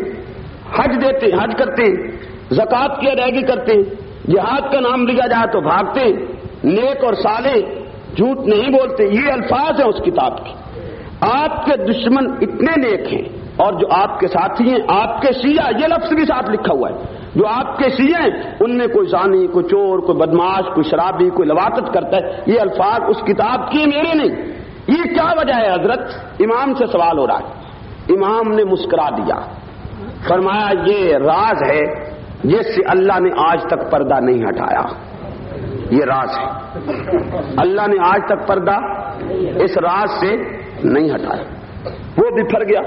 S1: حج کرتے، زکوٰۃ کی ادائیگی کرتے، جہاد کا نام لیا جائے تو بھاگتے، نیک اور صالح، جھوٹ نہیں بولتے. یہ الفاظ ہیں اس کتاب کے. آپ کے دشمن اتنے نیک ہیں، اور جو آپ کے ساتھی ہیں، آپ کے شیعہ، یہ لفظ بھی ساتھ لکھا ہوا ہے، جو آپ کے شیعہ ہیں ان میں کوئی زانی، کوئی چور، کوئی بدماش، کوئی شرابی، کوئی لواطت کرتا ہے. یہ الفاظ اس کتاب کی، میرے نہیں. یہ کیا وجہ ہے حضرت؟ امام سے سوال ہو رہا ہے. امام نے مسکرا دیا، فرمایا یہ راز ہے جس سے اللہ نے آج تک پردہ نہیں ہٹایا. یہ راز ہے، اللہ نے آج تک پردہ اس راز سے نہیں ہٹایا. وہ بھی پھر گیا،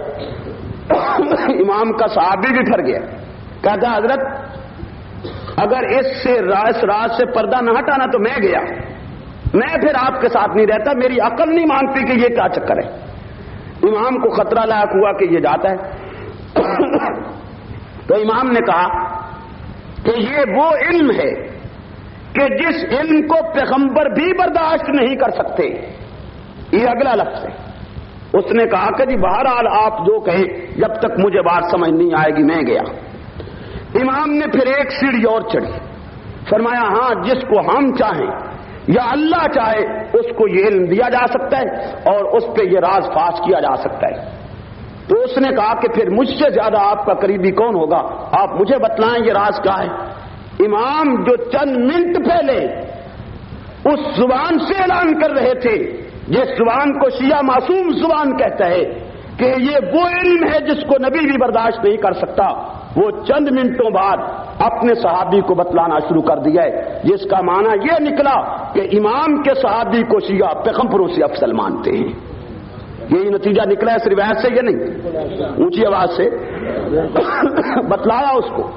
S1: امام کا صحابی بھی پھر گیا. کہتا حضرت اگر اس راز سے پردہ نہ ہٹانا تو میں گیا، میں پھر آپ کے ساتھ نہیں رہتا، میری عقل نہیں مانتی کہ یہ کیا چکر ہے. امام کو خطرہ لاحق ہوا کہ یہ جاتا ہے. تو امام نے کہا کہ یہ وہ علم ہے کہ جس علم کو پیغمبر بھی برداشت نہیں کر سکتے. یہ اگلا لفظ ہے. اس نے کہا کہ جی بہرحال آپ جو کہیں، جب تک مجھے بات سمجھ نہیں آئے گی میں گیا. امام نے پھر ایک سیڑھی اور چڑھی، فرمایا ہاں جس کو ہم چاہیں یا اللہ چاہے اس کو یہ علم دیا جا سکتا ہے اور اس پہ یہ راز فاش کیا جا سکتا ہے. تو اس نے کہا کہ پھر مجھ سے زیادہ آپ کا قریبی کون ہوگا، آپ مجھے بتلائیں یہ راز کیا ہے. امام جو چند منٹ پہلے اس زبان سے اعلان کر رہے تھے جس زبان کو شیعہ معصوم زبان کہتا ہے کہ یہ وہ علم ہے جس کو نبی بھی برداشت نہیں کر سکتا، وہ چند منٹوں بعد اپنے صحابی کو بتلانا شروع کر دیا ہے، جس کا معنی یہ نکلا کہ امام کے صحابی کو شیعہ پیغمبروں سے افضل مانتے ہیں. یہی نتیجہ نکلا ہے اس روایت سے. یہ نہیں اونچی آواز سے بتلایا اس کو.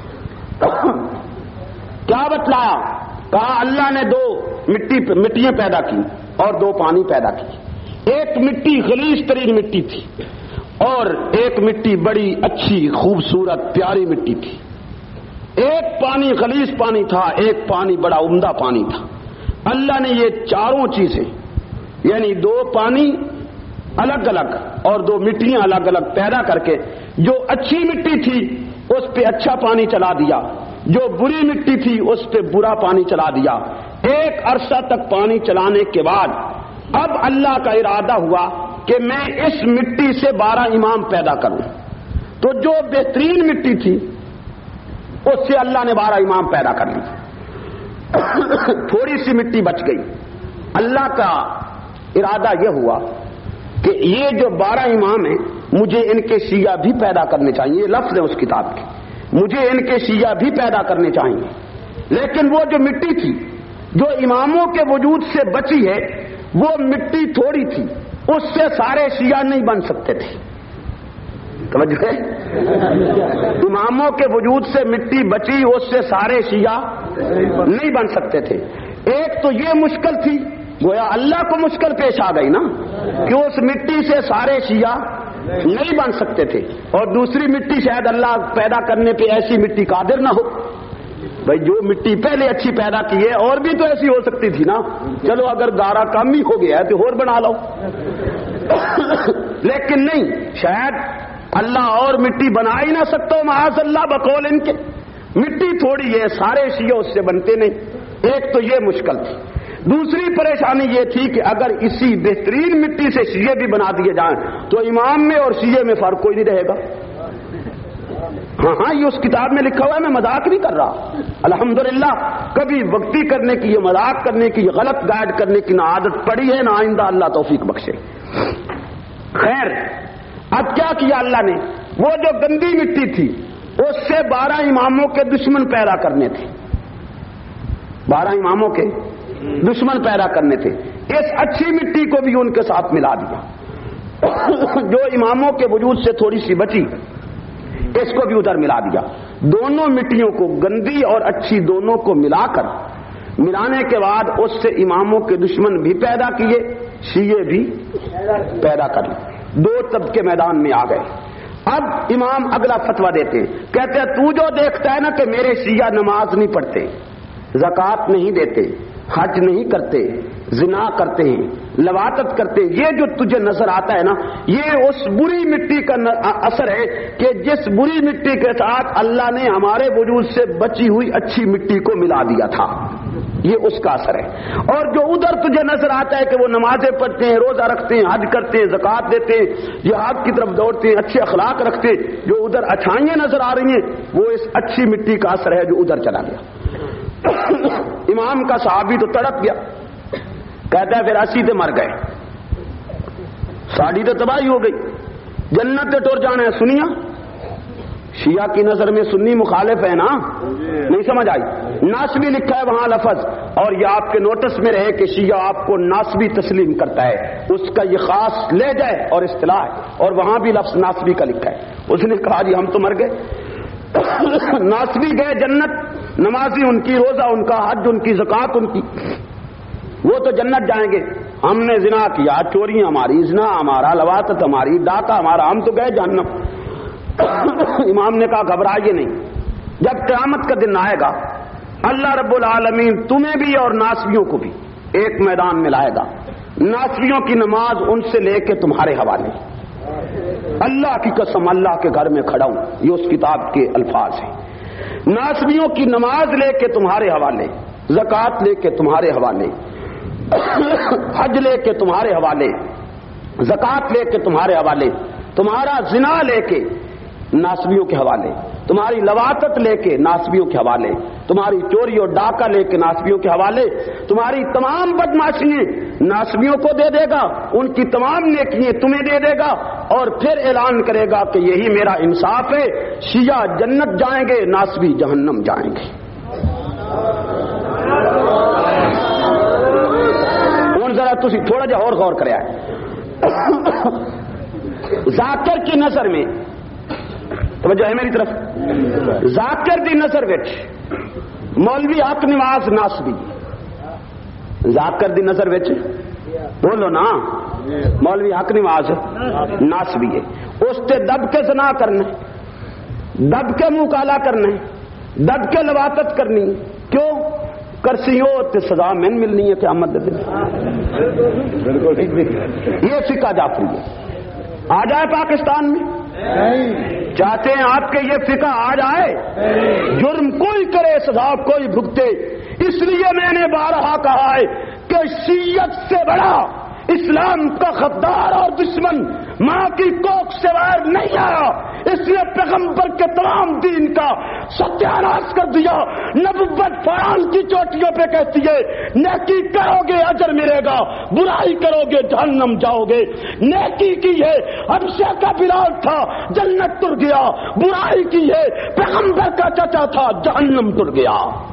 S1: کیا بتلایا؟ کہا اللہ نے دو مٹیاں پیدا کی اور دو پانی پیدا کی. ایک مٹی غلیظ ترین مٹی تھی اور ایک مٹی بڑی اچھی خوبصورت پیاری مٹی تھی. ایک پانی غلیظ پانی تھا، ایک پانی بڑا عمدہ پانی تھا. اللہ نے یہ چاروں چیزیں یعنی دو پانی الگ الگ اور دو مٹیاں الگ الگ پیدا کر کے جو اچھی مٹی تھی اس پہ اچھا پانی چلا دیا، جو بری مٹی تھی اس پہ برا پانی چلا دیا. ایک عرصہ تک پانی چلانے کے بعد اب اللہ کا ارادہ ہوا کہ میں اس مٹی سے 12 امام پیدا کروں. تو جو بہترین مٹی تھی اس سے اللہ نے 12 امام پیدا کر لی. تھوڑی سی مٹی بچ گئی. اللہ کا ارادہ یہ ہوا کہ یہ جو 12 امام ہیں مجھے ان کے شیعہ بھی پیدا کرنے چاہیے. یہ لفظ ہے اس کتاب کے، مجھے ان کے شیعہ بھی پیدا کرنے چاہیے. لیکن وہ جو مٹی تھی جو اماموں کے وجود سے بچی ہے وہ مٹی تھوڑی تھی، اس سے سارے شیعہ نہیں بن سکتے تھے. توجہ ہے؟ اماموں کے وجود سے مٹی بچی، اس سے سارے شیعہ نہیں بن سکتے تھے. ایک تو یہ مشکل تھی، گویا اللہ کو مشکل پیش آ گئی نا کہ اس مٹی سے سارے شیعہ نہیں بن سکتے تھے. اور دوسری مٹی شاید اللہ پیدا کرنے پہ ایسی مٹی قادر نہ ہو. بھائی جو مٹی پہلے اچھی پیدا کی ہے اور بھی تو ایسی ہو سکتی تھی نا. چلو اگر گارا کم ہی ہو گیا ہے تو اور بنا لو. لیکن نہیں، شاید اللہ اور مٹی بنا ہی نہ سکتا ہو معاذ اللہ بقول ان کے. مٹی تھوڑی ہے، سارے شیعہ اس سے بنتے نہیں. ایک تو یہ مشکل تھی. دوسری پریشانی یہ تھی کہ اگر اسی بہترین مٹی سے شیعہ بھی بنا دیے جائیں تو امام میں اور شیعہ میں فرق کوئی نہیں رہے گا. ہاں یہ اس کتاب میں لکھا ہوا ہے، میں مذاق نہیں کر رہا. الحمدللہ کبھی وقتی کرنے کی، یہ مذاق کرنے کی، یہ غلط گائیڈ کرنے کی نہ عادت پڑی ہے نہ آئندہ اللہ توفیق بخشے. خیر اب کیا کیا اللہ نے؟ وہ جو گندی مٹی تھی اس سے 12 اماموں کے دشمن پیدا کرنے تھے. 12 اماموں کے دشمن پیدا کرنے تھے. اس اچھی مٹی کو بھی ان کے ساتھ ملا دیا. جو اماموں کے وجود سے تھوڑی سی بچی اس کو بھی ادھر ملا دیا. دونوں مٹیوں کو، گندی اور اچھی دونوں کو ملانے کے بعد اس سے اماموں کے دشمن بھی پیدا کیے، شیعہ بھی پیدا کر لیے. 2 طبقے میدان میں آ گئے. اب امام اگلا فتویٰ دیتے ہیں، کہتے ہیں تو جو دیکھتا ہے نا کہ میرے شیعہ نماز نہیں پڑھتے، زکوٰۃ نہیں دیتے، حج نہیں کرتے، زنا کرتے ہیں، لواطت کرتے ہیں، یہ جو تجھے نظر آتا ہے نا یہ اس بری مٹی کا اثر ہے کہ جس بری مٹی کے ساتھ اللہ نے ہمارے وجود سے بچی ہوئی اچھی مٹی کو ملا دیا تھا، یہ اس کا اثر ہے. اور جو ادھر تجھے نظر آتا ہے کہ وہ نمازیں پڑھتے ہیں، روزہ رکھتے ہیں، حج کرتے ہیں، زکوٰۃ دیتے ہیں، جہاد کی طرف دوڑتے ہیں، اچھے اخلاق رکھتے ہیں، جو ادھر اچھائیاں نظر آ رہی ہیں وہ اس اچھی مٹی کا اثر ہے جو ادھر چلا گیا. امام کا صحابی تو تڑپ گیا، کہتا ہے پھر 80 تے مر گئے، 60 تے تباہی ہو گئی، جنت تے ٹر جانا ہے. سنیا شیعہ کی نظر میں سنی مخالف ہے نا، نہیں سمجھ آئی؟ ناسبی لکھا ہے وہاں لفظ، اور یہ آپ کے نوٹس میں رہے کہ شیعہ آپ کو ناسبی تسلیم کرتا ہے، اس کا یہ خاص لے جائے اور اصطلاح ہے، اور وہاں بھی لفظ ناسبی کا لکھا ہے. اس نے کہا جی ہم تو مر گئے. ناسبی گئے جنت، نمازی ان کی، روزہ ان کا، حج ان کی، زکوٰۃ ان کی، وہ تو جنت جائیں گے. ہم نے زنا کیا، چوری ہماری، زنا ہمارا، لواطت ہماری، ڈاکہ ہمارا، ہم تو گئے جہنم. امام نے کہا گھبرائیے نہیں، جب قیامت کا دن آئے گا اللہ رب العالمین تمہیں بھی اور ناسبیوں کو بھی ایک میدان میں لائے گا. ناسبیوں کی نماز ان سے لے کے تمہارے حوالے. اللہ کی قسم اللہ کے گھر میں کھڑا ہوں، یہ اس کتاب کے الفاظ ہیں. ناسبیوں کی نماز لے کے تمہارے حوالے، زکوٰۃ لے کے تمہارے حوالے، حج لے کے تمہارے حوالے، زکوٰۃ لے کے تمہارے حوالے، تمہارا زنا لے کے ناسبیوں کے حوالے، تمہاری لواطت لے کے ناسبیوں کے حوالے، تمہاری چوری اور ڈاکہ لے کے ناسبیوں کے حوالے، تمہاری تمام بدمعاشیاں ناسبیوں کو دے دے گا، ان کی تمام نیکیاں تمہیں دے دے گا، اور پھر اعلان کرے گا کہ یہی میرا انصاف ہے، شیعہ جنت جائیں گے، ناسبی جہنم جائیں گے. اور ذرا تسی تھوڑا جا اور غور کریا ہے. ذاکر کی نظر میں توجہ ہے میری طرف، ذاکر دی نظر وچ مولوی حق نواز ناسبی، ذاکر دی نظر وچ بولو نا، مولوی حق نواز ناسبی ہے. اس تے دب کے زنا کرنا، دب کے منہ کالا کرنا، دب کے لواطت کرنی، کیوں کرسی ہو تے سزا میں ملنی ہے قیامت دے دن. یہ فقہ جعفری ہے. آ جائے پاکستان میں؟ چاہتے ہیں آپ کے یہ فقہ آ جائے؟ جرم کوئی کرے سزا کوئی بھگتے. اس لیے میں نے بارہا کہا ہے کہ شیعت سے بڑا اسلام کا غدار اور دشمن ماں کی کوکھ سے باہر نہیں آیا. اس نے پیغمبر کے تمام دین کا ستیاناش کر دیا. نبوت فرعون کی چوٹیوں پہ کہتی ہے نیکی کرو گے اجر ملے گا، برائی کرو گے جہنم جاؤ گے. نیکی کی ہے حبشہ کا بلال تھا جنت تر گیا، برائی کی ہے پیغمبر کا چچا تھا جہنم تر گیا.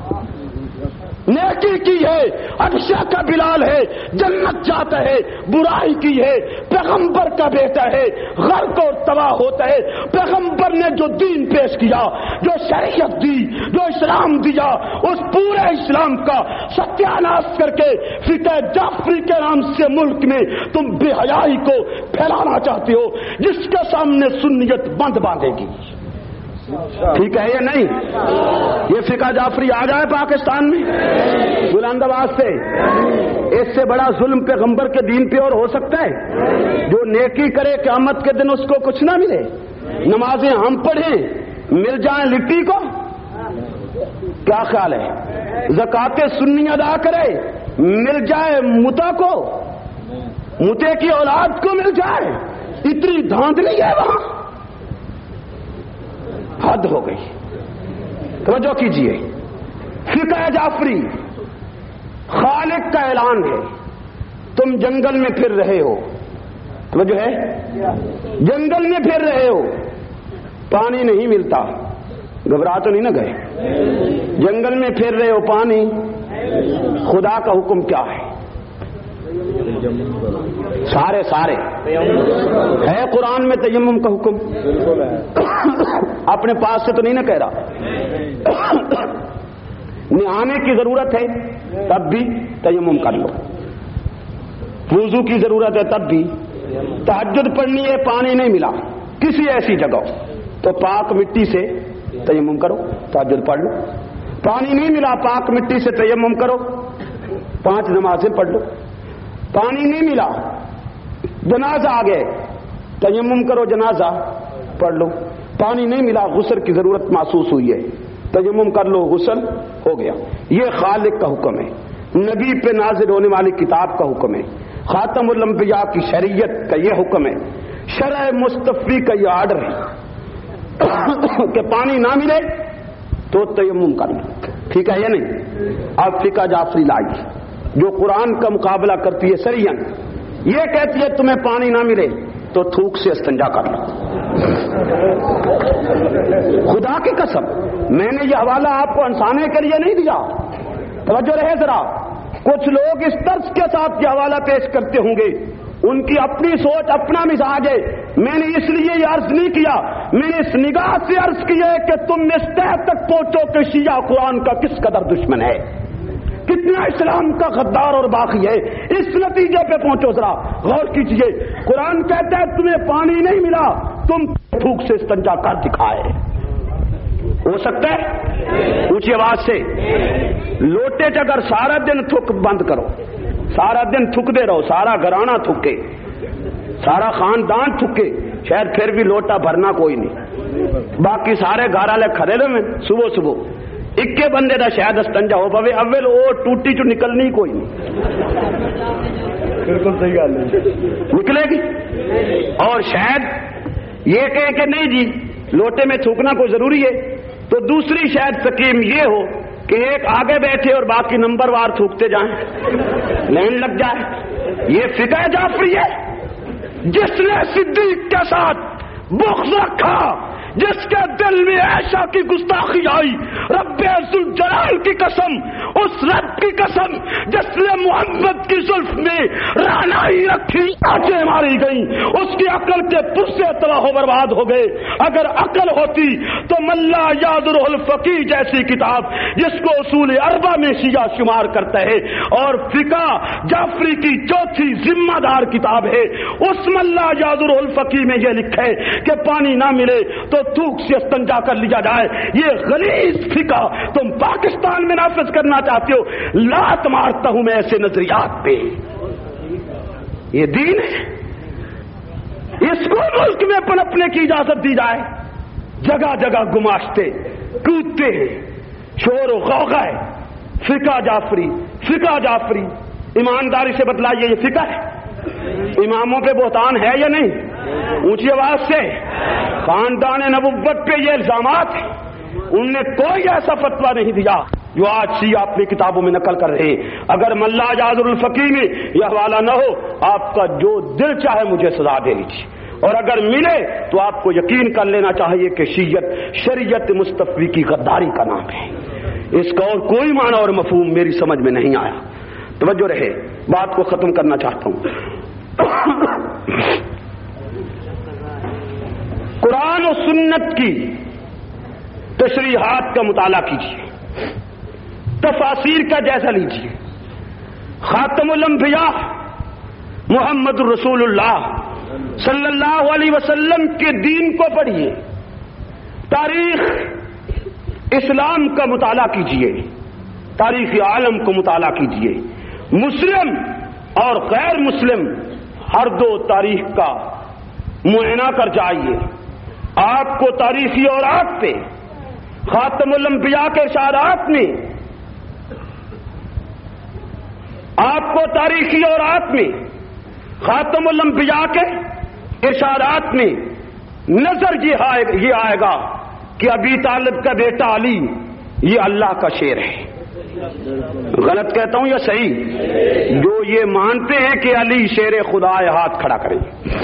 S1: نیکی کی ہے حبشہ کا بلال ہے جنت جاتا ہے، برائی کی ہے پیغمبر کا بیٹا ہے غرق اور تباہ ہوتا ہے. پیغمبر نے جو دین پیش کیا، جو شریعت دی، جو اسلام دیا، اس پورے اسلام کا ستیاناش کر کے فقہ جعفری کے نام سے ملک میں تم بے حیائی کو پھیلانا چاہتے ہو، جس کے سامنے سنیت بند باندھے گی. ٹھیک ہے یا نہیں؟ یہ فقہ جعفری آ جائے پاکستان میں بلند آواز سے. اس سے بڑا ظلم پیغمبر کے دین پہ اور ہو سکتا ہے؟ جو نیکی کرے قیامت کے دن اس کو کچھ نہ ملے. نمازیں ہم پڑھیں مل جائیں لٹی کو، کیا خیال ہے؟ زکوٰۃ سنی ادا کرے مل جائے متا کو، متے کی اولاد کو مل جائے. اتنی دھاندلی ہے وہاں. حد ہو گئی. توجہ کیجئے، فقہ جعفری خالق کا اعلان ہے. تم جنگل میں پھر رہے ہو، توجہ ہے، جنگل میں پھر رہے ہو، پانی نہیں ملتا، گھبرا تو نہیں نہ گئے؟ جنگل میں پھر رہے ہو، پانی، خدا کا حکم کیا ہے؟ سارے ہے قرآن میں تیمم کا حکم. اپنے پاس سے تو نہیں نہ کہہ رہا. نہانے کی ضرورت ہے تب بھی تیمم کر لو، وضو کی ضرورت ہے تب بھی، تہجد پڑھنی ہے پانی نہیں ملا کسی ایسی جگہ تو پاک مٹی سے تیمم کرو، تہجد پڑھ لو. پانی نہیں ملا پاک مٹی سے تیمم کرو، 5 نمازیں پڑھ لو. پانی نہیں ملا، جنازہ آ گئے، تیمم کرو، جنازہ پڑھ لو. پانی نہیں ملا، غسل کی ضرورت محسوس ہوئی ہے، تیمم کر لو، غسل ہو گیا. یہ خالق کا حکم ہے، نبی پہ نازل ہونے والی کتاب کا حکم ہے، خاتم الانبیاء کی شریعت کا یہ حکم ہے، شرع مصطفی کا یہ آرڈر ہے کہ پانی نہ ملے تو تیمم کر لو. ٹھیک ہے یا نہیں؟ اب فقہ جعفری لائی جو قرآن کا مقابلہ کرتی ہے سریعن، یہ کہتی ہے تمہیں پانی نہ ملے تو تھوک سے استنجا کر لو. خدا کی قسم میں نے یہ حوالہ آپ کو ہنسانے کے لیے نہیں دیا، توجہ رہے ذرا. کچھ لوگ اس طرز کے ساتھ یہ حوالہ پیش کرتے ہوں گے، ان کی اپنی سوچ اپنا مزاج ہے. میں نے اس لیے یہ عرض نہیں کیا، میں نے اس نگاہ سے عرض کیا ہے کہ تم اس تہ تک پہنچو کہ شیعہ قرآن کا کس قدر دشمن ہے، کتنا اسلام کا غدار اور باغی ہے. اس نتیجے پہ پہنچو، ذرا غور کیجئے. قرآن کہتا ہے تمہیں پانی نہیں ملا، تم تھوک سے استنجا کر دکھائے. ہو سکتا ہے؟ اونچی آواز سے. لوٹے اگر سارا دن تھک بند کرو، سارا دن تھکتے رہو، سارا گھرانہ تھکے، سارا خاندان تھکے، شاید پھر بھی لوٹا بھرنا کوئی نہیں. باقی سارے گھر والے کھڑے رہے صبح صبح اکے بندے دا شاید استنجا ہو پوے، اول وہ ٹوٹی چ نکلنی کوئی نہیں. بالکل صحیح گل ہے، نکلے گی. اور شاید یہ کہے کہ نہیں جی لوٹے میں تھوکنا کوئی ضروری ہے، تو دوسری شاید سکیم یہ ہو کہ ایک آگے بیٹھے اور باقی نمبر وار تھوکتے جائیں، لائن لگ جائے. یہ فقہ جعفری ہے. جس نے صدیق کے ساتھ بغض رکھا، جس کے دل میں عائشہ کی گستاخی آئی، رب ذوالجلال کی قسم، اس رب کی قسم جس نے محمد کی زلف میں رعنائی رکھی، آنچیں ماری گئیں، اس کی عقل کے پرسے تباہ و برباد ہو گئے. اگر عقل ہوتی تو ملا یادر الفقی جیسی کتاب جس کو اصول اربع میں شیعہ شمار کرتا ہے اور فقہ جعفری کی چوتھی ذمہ دار کتاب ہے، اس ملا یادر الفقی میں یہ لکھا ہے کہ پانی نہ ملے تو تھوک سے استنجا کر لیا جائے. یہ غلیظ فقہ تم پاکستان میں نافذ کرنا چاہتے ہو. لات مارتا ہوں میں ایسے نظریات پہ. یہ دین ہے، اس کو ملک میں پنپنے کی اجازت دی جائے. جگہ جگہ گماشتے کودتے ہیں، شور و غوغا ہے. فقہ جعفری، فقہ جعفری. ایمانداری سے بتلائیے یہ فقہ ہے؟ اماموں پہ بہتان ہے یا نہیں؟ اونچی آواز سے. خاندان نبوت پہ یہ الزامات ہیں، انہوں نے کوئی ایسا فتویٰ نہیں دیا جو آج شیعہ اپنی کتابوں میں نقل کر رہے ہیں. اگر ملا جعفر الفقی میں یہ حوالہ نہ ہو، آپ کا جو دل چاہے مجھے سزا دے لیجیے، اور اگر ملے تو آپ کو یقین کر لینا چاہیے کہ شریعت مصطفی کی غداری کا نام ہے. اس کا اور کوئی معنی اور مفہوم میری سمجھ میں نہیں آیا. توجہ رہے، بات کو ختم کرنا چاہتا ہوں. قرآن و سنت کی تشریحات کا مطالعہ کیجیے، تفاسیر کا جائزہ لیجیے. خاتم الانبیاء محمد الرسول اللہ صلی اللہ علیہ وسلم کے دین کو پڑھیے، تاریخ اسلام کا مطالعہ کیجیے، تاریخ عالم کو مطالعہ کیجیے. مسلم اور غیر مسلم ہر دو تاریخ کا معائنہ کر جائیے. آپ کو تاریخی اوراق پہ خاتم الانبیاء کے ارشادات میں، آپ کو تاریخی اوراق میں خاتم الانبیاء کے ارشادات میں نظر یہ آئے گا کہ ابی طالب کا بیٹا علی یہ اللہ کا شیر ہے. غلط کہتا ہوں یا صحیح؟ جو یہ مانتے ہیں کہ علی شیر خدا ہے ہاتھ کھڑا کریں.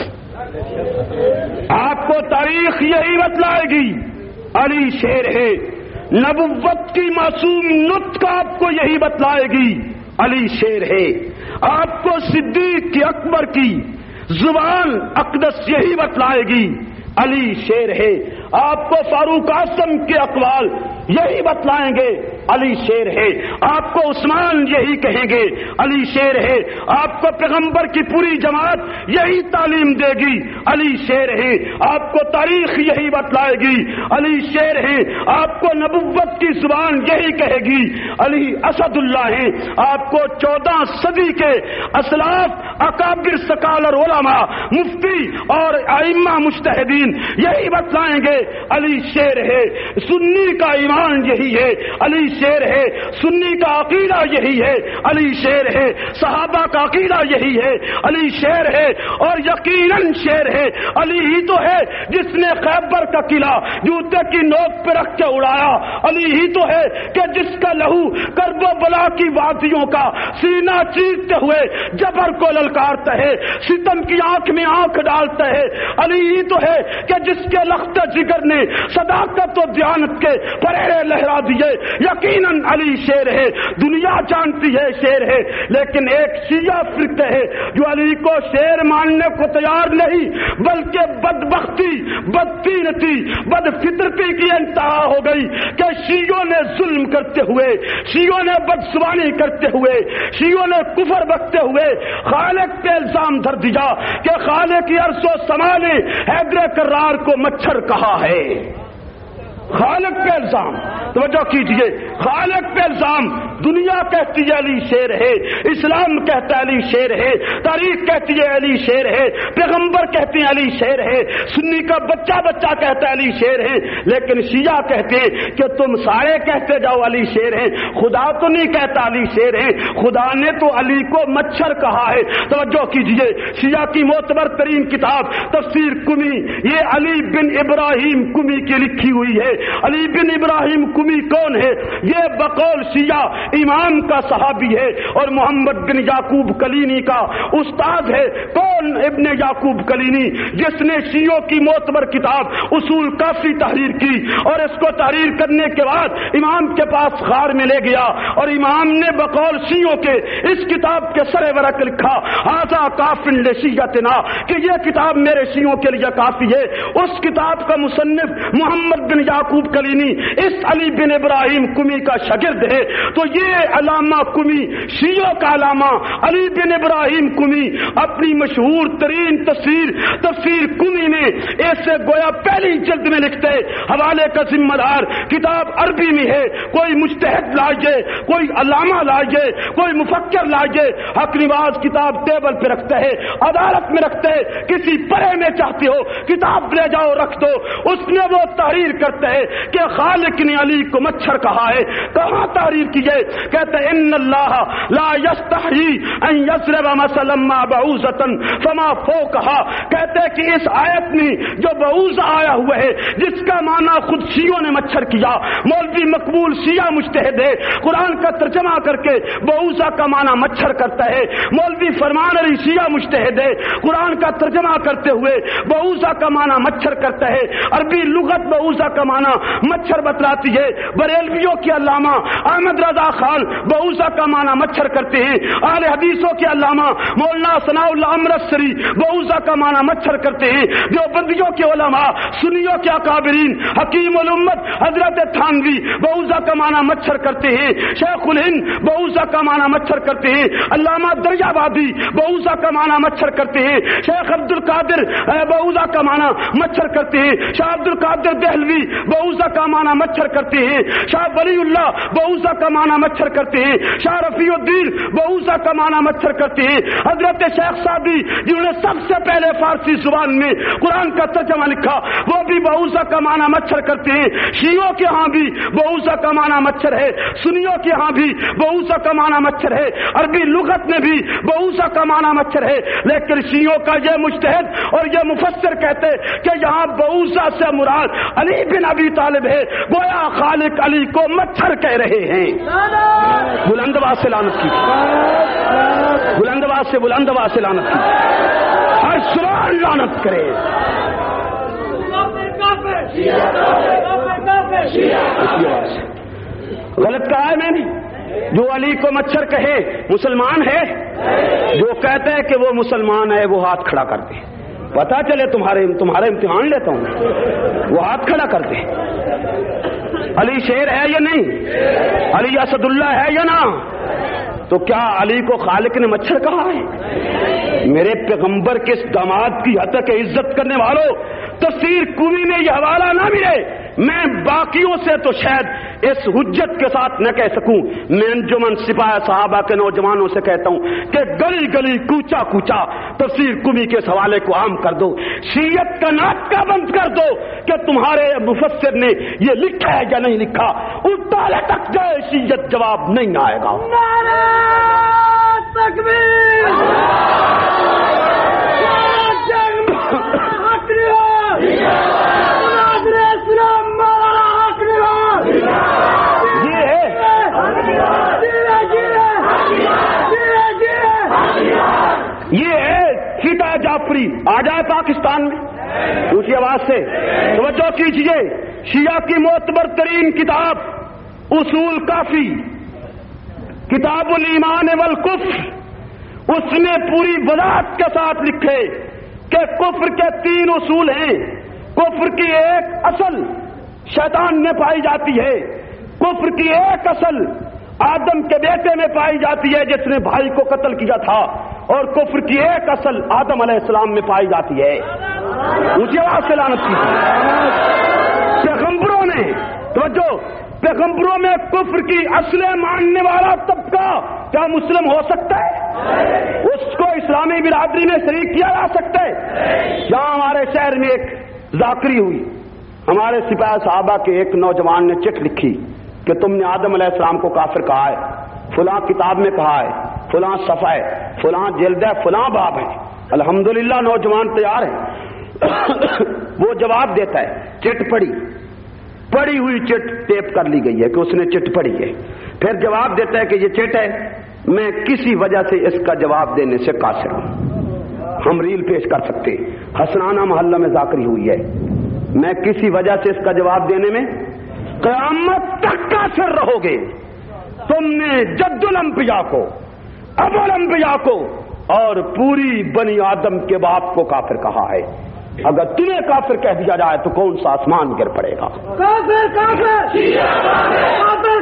S1: آپ کو تاریخ یہی بتلائے گی علی شیر ہے. نبوت کی معصوم نطق آپ کو یہی بتلائے گی علی شیر ہے. آپ کو صدیق کی اکبر کی زبان اقدس یہی بتلائے گی علی شیر ہے. آپ کو فاروق اعظم کے اقوال یہی بتلائیں گے علی شیر ہے. آپ کو عثمان یہی کہیں گے علی شیر ہے. آپ کو پیغمبر کی پوری جماعت یہی تعلیم دے گی علی شیر ہے. آپ کو تاریخ یہی بتلائے گی علی شیر ہے. آپ کو نبوت کی زبان یہی کہے گی علی اسد اللہ ہے. آپ کو 14 صدی کے اسلاف اکابر سکالر علماء مفتی اور ائمہ مجتہدین یہی بتلائیں گے علی شیر ہے. سنی کا ایمان یہی ہے علی شیر ہے. سنی کا عقیدہ یہی ہے علی شیر ہے. صحابہ کا عقیدہ یہی ہے علی شیر ہے. اور یقیناً شیر ہے. علی ہی تو ہے جس نے خیبر کا قلعہ جوتے کی نوک پہ رکھ کے اڑایا. علی ہی تو ہے کہ جس کا لہو کرب و بلا کی وادیوں کا سینہ چیرتے ہوئے جبر کو للکارتا ہے, ستم کی آنکھ میں آنکھ ڈالتا ہے. علی ہی تو ہے کہ جس کے لخت جگر نے صداقت و دیانت کے پریرے لہرا دیے. یقیناً علی شیر ہے. دنیا جانتی ہے شیر ہے, لیکن ایک شیعہ فرقہ ہے جو علی کو شیر ماننے کو تیار نہیں, بلکہ بدبختی, بدتینتی, بدفطرتی کی انتہا ہو گئی کہ شیعوں نے ظلم کرتے ہوئے, شیعوں نے بدزبانی کرتے ہوئے, شیعوں نے کفر بکتے ہوئے خالق پہ الزام دھر دیا کہ خالق کی عرش و سما نے حیدر کرار کو مچھر کہا ہے. خالق پہ الزام, توجہ کیجئے, خالق پہ الزام. دنیا کہتی ہے علی شیر ہے, اسلام کہتا ہے علی شیر ہے, تاریخ کہتی ہے علی شیر ہے, پیغمبر کہتے ہیں علی شیر ہے, سنی کا بچہ بچہ کہتا ہے علی شیر ہے, لیکن شیعہ کہتے ہیں کہ تم سارے کہتے جاؤ علی شیر ہے, خدا تو نہیں کہتا علی شیر ہے, خدا نے تو علی کو مچھر کہا ہے. توجہ کیجئے, شیعہ کی معتبر ترین کتاب تفسیر کمی, یہ علی بن ابراہیم کمی کی لکھی ہوئی ہے. علی بن ابراہیم کمی کون ہے؟ یہ بقول شیعہ امام کا صحابی ہے اور محمد بن یعقوب کلینی کا استاد ہے. کون ابن یعقوب کلینی؟ جس نے شیعوں کی معتبر کتاب اصول کافی تحریر کی, اور اس کو تحریر کرنے کے بعد امام کے پاس غار میں لے گیا اور امام نے بقول شیعوں کے اس کتاب کے سر ورق لکھا ھذا کافٍ لشیعتنا, کہ یہ کتاب میرے شیعوں کے لیے کافی ہے. اس کتاب کا مصنف محمد بن یعقوب کلینی اس علی بن ابراہیم کمی کا شاگرد ہے. تو یہ علامہ کمی, شیعوں کا علامہ علی بن ابراہیم کمی, اپنی مشہور ترین تفسیر کمی میں ایسے گویا پہلی جلد میں لکھتے ہیں, حوالے کا ذمہ دار کتاب عربی میں ہے, کوئی مجتہد لائیے, کوئی علامہ لائیے, کوئی مفکر لائیے, حق نواز کتاب ٹیبل پہ رکھتے ہیں, عدالت میں رکھتے ہیں, کسی پرے میں چاہتے ہو کتاب لے جاؤ رکھ دو. اس میں وہ تحریر کرتے ہیں کہ خالق نے علی کو مچھر کہا ہے. کہاں تحریر کی ہے؟ کہتے ہیں ان اللہ لا یستحی ان یضرب مثلا ما بعوضۃ فما فوقها. کہتے ہیں کہ اس آیت میں جو بعوضہ آیا ہوا ہے جس کا معنی خود شیعوں نے مچھر کیا, مولوی مقبول شیعہ مجتہد ہے, قرآن کا ترجمہ کر کے بعوضہ کا معنی مچھر کرتا ہے. مولوی فرمان علی شیعہ مجتہد ہے, قرآن کا ترجمہ کرتے ہوئے بعوضہ کا معنی مچھر کرتا ہے. عربی لغت بعوضہ کا معنی مچھر بتلاتی ہے. بریلویوں کے علامہ احمد رضا خان بعوضہ کا معنی مچھر کرتے ہیں. اہل حدیثوں کے علامہ مولانا ثناء اللہ امرتسری بعوضہ کا معنی مچھر کرتے ہیں. دیوبندیوں کے علماء, سنیوں کے اکابرین, حکیم الامت حضرت تھانوی بعوضہ کا معنی مچھر کرتے ہیں. شیخ الہند بعوضہ کا معنی مچھر کرتے ہیں. علامہ دریابادی بعوضہ کا معنی مچھر کرتے ہیں. شیخ عبد القادر بعوضہ کا معنی مچھر کرتے ہیں. شاہ عبد القادر دہلوی بعوضہ کا معنی مچھر کرتے ہیں. شاہ ولی اللہ بعوضہ کا معنی مچھر کرتے ہیں. شاہ رفیع الدین بعوضہ کا معنی مچھر کرتے ہیں. حضرت شیخ سعدی جنہوں نے سب سے پہلے فارسی زبان میں قرآن کا ترجمہ لکھا, وہ بھی بعوضہ کا معنی مچھر کرتے ہیں. شیعوں کے ہاں بھی بعوضہ کا معنی مچھر ہے, سنیوں کے ہاں بھی بعوضہ کا معنی مچھر ہے, عربی لغت میں بھی بعوضہ کا معنی مچھر ہے. لیکن شیعوں کا یہ مجتہد اور یہ مفسر کہتے کہ یہاں بعوضہ سے مراد علی بن ابی ابی طالب ہے گویا خالق علی کو مچھر کہہ رہے ہیں. بلند آواز سے لعنت کی، بلند آواز سے لعنت کی، ہر سوال لعنت کرے. غلط کہا ہے میں نے؟ جو علی کو مچھر کہے مسلمان ہے؟ جو کہتے ہیں کہ وہ مسلمان ہے وہ ہاتھ کھڑا کر دے، پتا چلے تمہارا امتحان لیتا ہوں. وہ ہاتھ کھڑا کر دے. علی شیر ہے یا نہیں؟ علی اسد اللہ ہے یا نہ؟ تو کیا علی کو خالق نے مچھر کہا ہے؟ میرے پیغمبر کے اس داماد کی حد تک عزت کرنے والوں، تفسیر کوی میں یہ حوالہ نہ ملے، میں باقیوں سے تو شاید اس حجت کے ساتھ نہ کہہ سکوں. میں انجمن سپاہ صحابہ کے نوجوانوں سے کہتا ہوں کہ گلی گلی کوچا کوچا تفسیر کوی کے اس حوالے کو عام کر دو. شیعت کا ناٹکا بند کر دو کہ تمہارے مفسر نے یہ لکھا ہے یا نہیں لکھا. اٹالے تک جائے شیعت جواب نہیں آئے گا. یہ ہے فقہ جعفری. آ جائے پاکستان میں اونچی آواز سے توجہ کیجیے. شیعہ کی معتبر ترین کتاب اصول کافی، کتاب الایمان والکفر، اس نے پوری وضاحت کے ساتھ لکھے کہ کفر کے 3 اصول ہیں. کفر کی ایک اصل شیطان میں پائی جاتی ہے، کفر کی ایک اصل آدم کے بیٹے میں پائی جاتی ہے جس نے بھائی کو قتل کیا تھا، اور کفر کی ایک اصل آدم علیہ السلام میں پائی جاتی ہے. اونچی آواز سے لعنت کی. پیغمبروں نے توجہ، پیغمبروں میں کفر کی اصلیں ماننے والا طبقہ کیا مسلم ہو سکتا ہے؟ اس کو اسلامی برادری میں شریک کیا جا سکتا ہے؟ جہاں ہمارے شہر میں ایک ذاکری ہوئی، ہمارے سپاہ صحابہ کے ایک نوجوان نے چٹ لکھی کہ تم نے آدم علیہ السلام کو کافر کہا ہے، فلاں کتاب میں کہا ہے، فلاں صفحہ ہے، فلاں جلد ہے، فلاں باب ہے. الحمدللہ نوجوان تیار ہے. وہ جواب دیتا ہے، چٹ پڑی ہوئی چٹ ٹیپ کر لی گئی ہے کہ اس نے چٹ پڑھی ہے. پھر جواب دیتا ہے کہ یہ چٹ ہے، میں کسی وجہ سے اس کا جواب دینے سے قاصر ہوں. ہم ریل پیش کر سکتے، حسنانہ محلہ میں ذاکری ہوئی ہے، میں کسی وجہ سے اس کا جواب دینے میں قیامت تک قاصر رہو گے. تم نے جد الانبیاء کو، ابو الانبیاء کو اور پوری بنی آدم کے باپ کو کافر کہا ہے. اگر تمہیں کافر کہہ دیا جائے تو کون سا آسمان گر پڑے گا؟
S2: کافر کافر کافر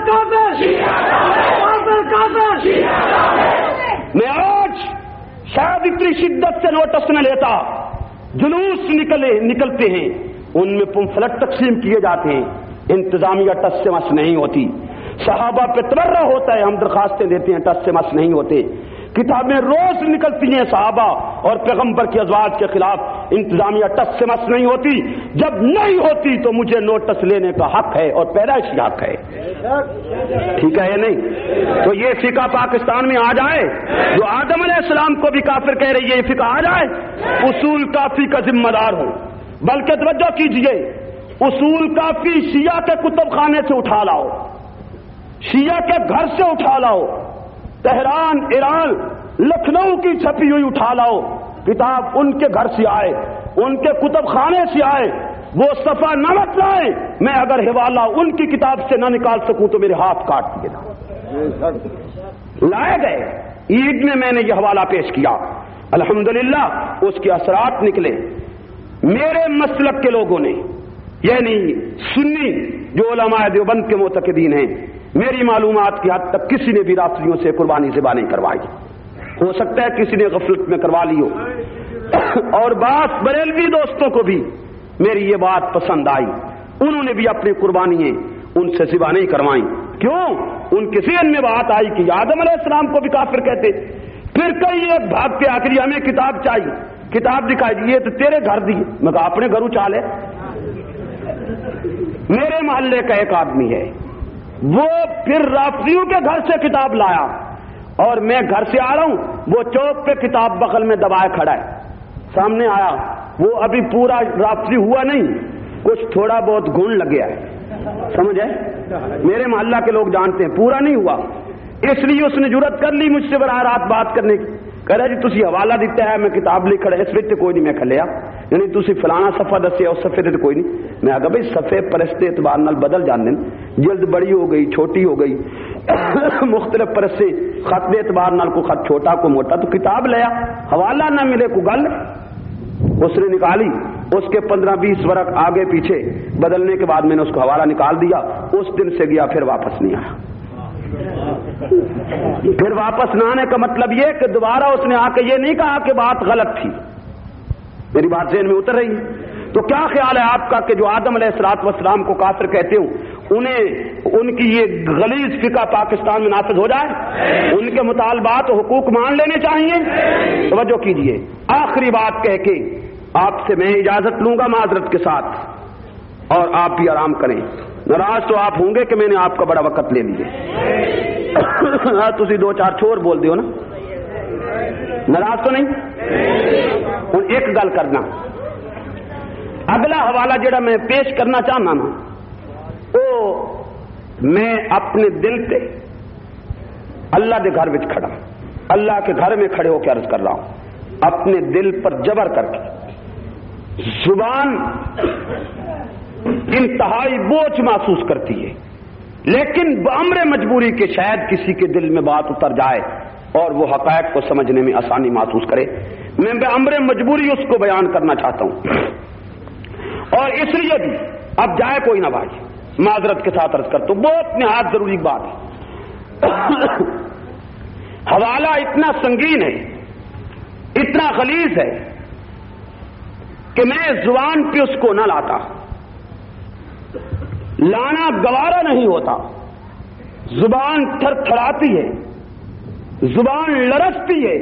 S2: کافر کافر.
S1: میں آج شاید اتنی شدت سے نوٹس نہ لیتا، جلوس نکلتے ہیں، ان میں پمفلٹ تقسیم کیے جاتے ہیں، انتظامیہ ٹس سے مس نہیں ہوتی. صحابہ پہ تبرہ ہوتا ہے، ہم درخواستیں دیتے ہیں، ٹس سے مس نہیں ہوتے. کتابیں روز نکلتی ہیں صحابہ اور پیغمبر کی ازواج کے خلاف، انتظامیہ ٹس سے مس نہیں ہوتی. جب نہیں ہوتی تو مجھے نوٹس لینے کا حق ہے اور پیدائشی حق ہے. ٹھیک ہے یا نہیں؟ تو یہ فقہ پاکستان میں آ جائے جو آدم علیہ السلام کو بھی کافر کہہ رہی ہے، یہ فقہ آ جائے، اصول کافی کا ذمہ دار ہو. بلکہ توجہ کیجئے، اصول کافی شیعہ کے کتب خانے سے اٹھا لاؤ، شیعہ کے گھر سے اٹھا لاؤ، تہران، ایران، لکھنؤ کی چھپی ہوئی اٹھا لاؤ. کتاب ان کے گھر سے آئے، ان کے کتب خانے سے آئے، وہ صفحہ نہ مت لائیں. میں اگر حوالہ ان کی کتاب سے نہ نکال سکوں تو میرے ہاتھ کاٹ دیے جائیں. لائے گئے. عید میں میں نے یہ حوالہ پیش کیا، الحمدللہ اس کے اثرات نکلے. میرے مسلک کے لوگوں نے، یعنی سنی جو علماء دیوبند کے معتقدین ہیں، میری معلومات کی حد تک کسی نے بھی رافضیوں سے قربانی ذبح نہیں کروائی. ہو سکتا ہے کسی نے غفلت میں کروا لی ہو. اور بعض بریلوی دوستوں کو بھی میری یہ بات پسند آئی، انہوں نے بھی اپنی قربانیاں ان سے ذبح نہیں کروائیں. کیوں؟ ان کے ذہن میں بات آئی کہ آدم علیہ السلام کو بھی کافر کہتے. پھر کئی ایک بھاگتے آخری ہمیں کتاب چاہیے، کتاب دکھائی دیے تو تیرے گھر دی. میں کہا اپنے گھروں چالے. میرے محلے کا ایک آدمی ہے، وہ پھر رافضیوں کے گھر سے کتاب لایا اور میں گھر سے آ رہا ہوں، وہ چوک پہ کتاب بغل میں دبائے کھڑا ہے. سامنے آیا، وہ ابھی پورا رافضی ہوا نہیں، کچھ تھوڑا بہت گن لگ گیا ہے، سمجھ ہے؟ میرے محلہ کے لوگ جانتے ہیں پورا نہیں ہوا، اس لیے اس نے جرت کر لی مجھ سے براہ راست بات کرنے کی. کہہ رہا جی تسی حوالہ دیتا ہے، میں کتاب لکھ رہا اس وچ کوئی نہیں میں کھلیا، یعنی تسی فلانا صفحہ دسیا اس صفحے تے کوئی نہیں. میں آگا بھائی صفحے پرستے اعتبار نال بدل جاندے، جلد بڑی ہو گئی چھوٹی ہو گئی، مختلف پرستے خط دے اعتبار نال کو خط چھوٹا کو موٹا، تو کتاب لیا حوالہ نہ ملے کو گل. اس نے نکالی، اس کے 15-20 ورق آگے پیچھے بدلنے کے بعد میں نے اس کو حوالہ نکال دیا. اس دن سے گیا پھر واپس نہیں آیا. پھر واپس نہ آنے کا مطلب یہ کہ دوبارہ اس نے آ کے یہ نہیں کہا کہ بات غلط تھی. میری بات ذہن میں اتر رہی ہے؟ تو کیا خیال ہے آپ کا کہ جو آدم علیہ الصلوۃ والسلام کو کافر کہتے ہوں انہیں ان کی یہ غلیظ فقہ پاکستان میں نافذ ہو جائے؟ ان کے مطالبات و حقوق مان لینے چاہیے. توجہ کیجئے، آخری بات کہہ کے آپ سے میں اجازت لوں گا معذرت کے ساتھ، اور آپ بھی آرام کریں. ناراض تو آپ ہوں گے کہ میں نے آپ کا بڑا وقت لے لیے. تسی 2-4 چھوڑ بول دیو نا، ناراض تو نہیں؟ ہوں ایک گل کرنا، اگلا حوالہ جڑا میں پیش کرنا چاہنا نا وہ میں اپنے دل پہ اللہ دے گھر وچ کھڑا، اللہ کے گھر میں کھڑے ہو کے عرض کر رہا ہوں، اپنے دل پر جبر کر کے. زبان انتہائی بوجھ محسوس کرتی ہے، لیکن بامر مجبوری کے شاید کسی کے دل میں بات اتر جائے اور وہ حقائق کو سمجھنے میں آسانی محسوس کرے. میں بامر مجبوری اس کو بیان کرنا چاہتا ہوں، اور اس لیے بھی اب جائے کوئی نہ بھائی، معذرت کے ساتھ عرض کرتا ہوں، بہت نہایت ضروری بات ہے. حوالہ اتنا سنگین ہے، اتنا غلیظ ہے کہ میں زبان پہ اس کو نہ لاتا، لانا گوارا نہیں ہوتا. زبان تھر تھراتی ہے، زبان لرزتی ہے،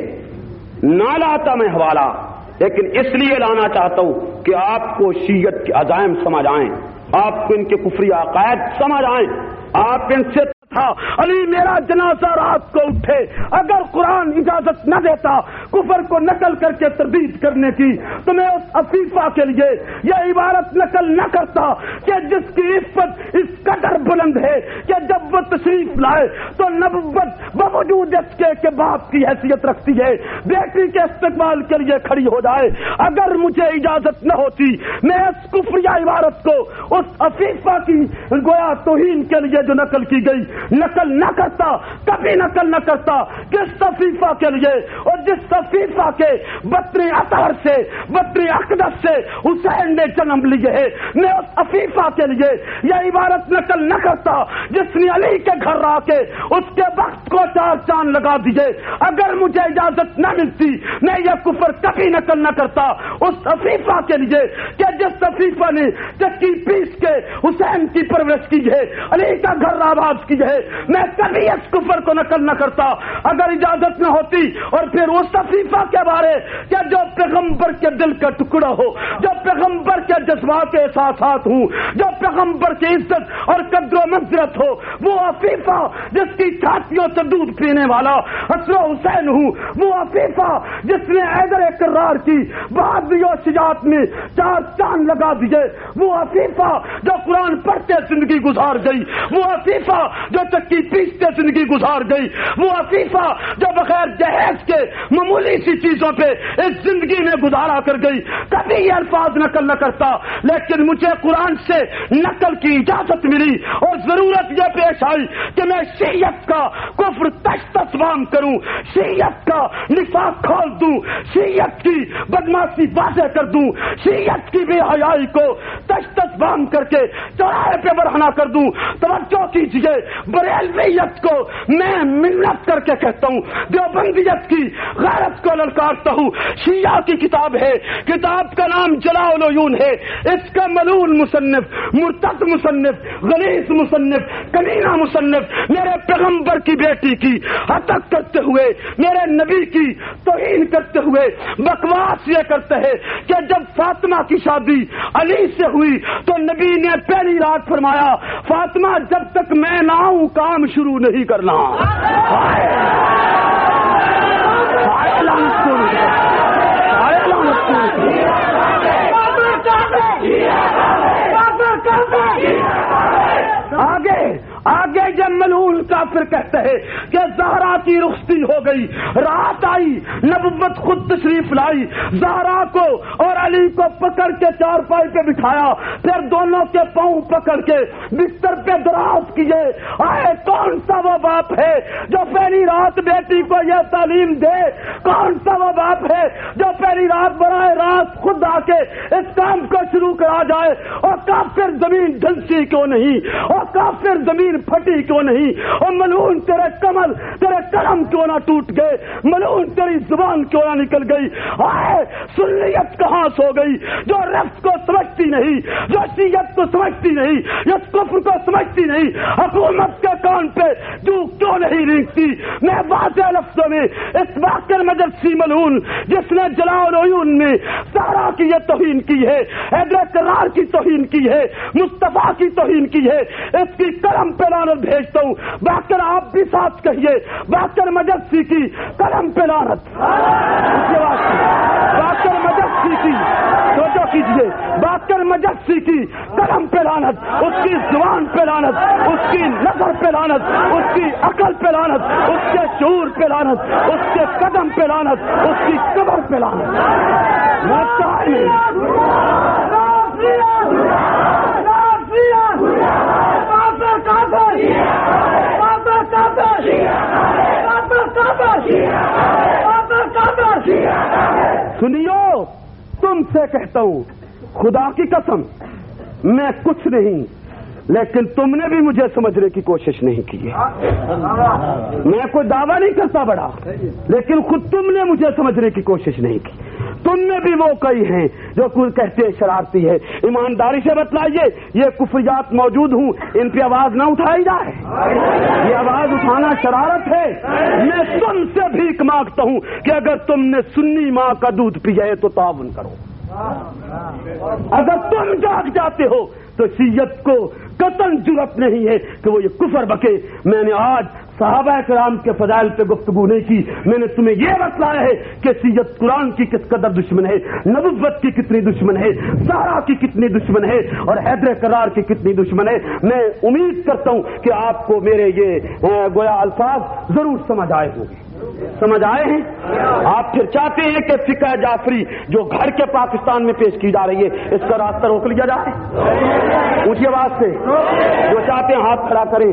S1: نہ لاتا میں حوالہ، لیکن اس لیے لانا چاہتا ہوں کہ آپ کو شیعت کے عزائم سمجھ آئیں، آپ کو ان کے کفری عقائد سمجھ آئیں. آپ ان سے تھا علی میرا جنازہ رات کو اٹھے، اگر قرآن اجازت نہ دیتا کفر کو نقل کر کے تردید کرنے کی تو میں اس عفیفہ کے لیے یہ عبارت نقل نہ کرتا کہ جس کی عفت اس قدر بلند ہے کہ جب وہ تشریف لائے تو نبوت باوجود اس کے کہ باپ کی حیثیت رکھتی ہے بیٹی کے استقبال کے لیے کھڑی ہو جائے. اگر مجھے اجازت نہ ہوتی میں اس کفریہ عبارت کو اس عفیفہ کی گویا توہین کے لیے جو نقل کی گئی نقل نہ کرتا، کبھی نقل نہ کرتا. جس صفیفہ کے لیے اور جس صفیفہ کے بطن اطہر سے بطن اقدس سے حسین نے جنم لیے ہے، میں اس عفیفہ کے لیے یہ عبارت نقل نہ کرتا جس نے علی کے گھر آ کے اس کے وقت کو 4 چاند لگا دیے. اگر مجھے اجازت نہ ملتی میں یہ کفر کبھی نقل نہ کرتا اس عفیفہ کے لیے کہ جس عفیفہ نے چکی پیس کے حسین کی پرورش کی ہے، علی کا گھر آباد کی ہے. میں کبھی اس کفر کو نقل نہ کرتا اگر اجازت نہ ہوتی. اور پھر اس صفیفہ کے بارے کہ جو پیغمبر کے دل کا ٹکڑا ہو، جو پیغمبر کے جذبات کے احساسات ہوں، جو پیغمبر کی عزت اور قدر و منزلت ہو، وہ عفیفہ جس کی چھاتیوں سے دودھ پینے والا حسن و حسین ہوں، وہ عفیفہ جس نے حیدر کرار کی بہادری و شجاعت میں 4 چاند لگا دیے، وہ عفیفہ جو قرآن پڑھتے زندگی گزار گئی، وہ عفیفہ جو چکی پیستے زندگی گزار گئی، وہ عفیفہ جو بغیر جہیز کے معمولی سی چیزوں پہ اس زندگی میں گزارا کر گئی، کبھی یہ الفاظ نقل نہ کرتا. لیکن مجھے قرآن سے نقل کی اجازت ملی اور ضرورت یہ پیش آئی کہ میں شیعت کا کفر تشتسوام کروں، شیعت کا نفاق کھول دوں، شیعت کی بدماشی واضح کر دوں، شیعت کی بے حیائی کو تشتسوام کر کے چوراہے پہ برہنہ کر دوں. توجہ کیجیے، بریلویت کو میں منت کر کے کہتا ہوں، دیوبندیت کی غیرت کو للکارتا ہوں. شیعہ کی کتاب ہے، کتاب کا نام جلاء العیون ہے، اس کا ملول مصنف، مرتد مصنف، غلیظ مصنف، کمینہ مصنف میرے پیغمبر کی بیٹی کی ہتک کرتے ہوئے، میرے نبی کی توہین کرتے ہوئے بکواس یہ کرتے ہیں کہ جب فاطمہ کی شادی علی سے ہوئی تو نبی نے پہلی رات فرمایا فاطمہ جب تک میں نہ آؤں کام شروع نہیں کرنا.
S3: آگے یہ ملعون کافر کہتے ہیں کہ زہرا کی رخصتی ہو گئی، رات آئی، نبوت خود تشریف لائی، زہرا کو اور علی کو پکڑ کے چارپائی پہ بٹھایا، پھر دونوں کے پاؤں پکڑ کے بستر پہ دراز کیے۔ آئے کون سا وہ باپ ہے جو پہلی رات بیٹی کو یہ تعلیم دے؟ کون سا وہ باپ ہے جو پہلی رات براہ راست خود آ کے اس کام کو شروع کرا جائے؟ اور کافر زمین ڈھلسی کیوں نہیں؟ اور کافر زمین پھٹی کیوں نہیں؟ اور ملعون تیرے کمل، تیرے قلم کیوں نہ ٹوٹ گئے؟ ملعون تیری زبان کیوں نہ نکل گئی؟ آئے سنیت کہاں سو گئی جو رفض کو سمجھتی نہیں، جو شیعت کو سمجھتی نہیں، جو کفر کو سمجھتی نہیں؟ حکومت کے کان پہ جو کیوں نہیں رینگتی؟ میں واضح لفظوں میں اس باقر مجلسی ملعون جس نے جلاء العیون میں سارا کی یہ توہین کی ہے، حیدر کرار کی توہین کی ہے، مصطفیٰ کی توہین کی ہے، اس کی قلم پہ لعنت بھیجتا ہوں۔ باقر آپ بھی ساتھ کہیے، باقر مجلسی کی قلم پہ لعنت، باقر مجلسی کی توجہ کیجیے، باقر مجلسی کی قلم پہ لعنت، اس کی زبان پہ لعنت، اس کی نظر پہ لعنت، اس کی عقل پہ لعنت، اس کے شعور پہ لعنت، اس کے قدم پہ لعنت، اس کی قبر پہ لعنت۔ سنیو، تم سے کہتا ہوں خدا کی قسم میں کچھ نہیں، لیکن تم نے بھی مجھے سمجھنے کی کوشش نہیں کی ہے۔ میں کوئی دعویٰ نہیں کرتا بڑا، لیکن خود تم نے مجھے سمجھنے کی کوشش نہیں کی۔ تم میں بھی وہ کئی ہیں جو کچھ کہتے ہیں شرارتی ہے۔ ایمانداری سے بتلائیے، یہ کفریات موجود ہوں، ان پہ آواز نہ اٹھائی جائے، یہ آواز اٹھانا شرارت ہے۔ میں تم سے بھیک مانگتا ہوں کہ اگر تم نے سنی ماں کا دودھ پیا ہے تو تعاون کرو۔ اگر تم جاگ جاتے ہو تو شیعت کو قطعاً جرأت نہیں ہے کہ وہ یہ کفر بکے۔ میں نے آج صحابہ کرام کے فضائل پہ گفتگو نہیں کی، میں نے تمہیں یہ بتلایا ہے کہ شیعت قرآن کی کس قدر دشمن ہے، نبوت کی کتنی دشمن ہے، زہرا کی کتنی دشمن ہے، اور حیدر کرار کی کتنی دشمن ہے۔ میں امید کرتا ہوں کہ آپ کو میرے یہ گویا الفاظ ضرور سمجھ آئے ہوں گے۔ سمجھ آئے ہیں؟ آپ پھر چاہتے ہیں کہ فقہ جعفری جو گھر کے پاکستان میں پیش کی جا رہی ہے اس کا راستہ روک لیا جائے؟ اونچی آواز سے جو چاہتے ہیں ہاتھ کھڑا کریں۔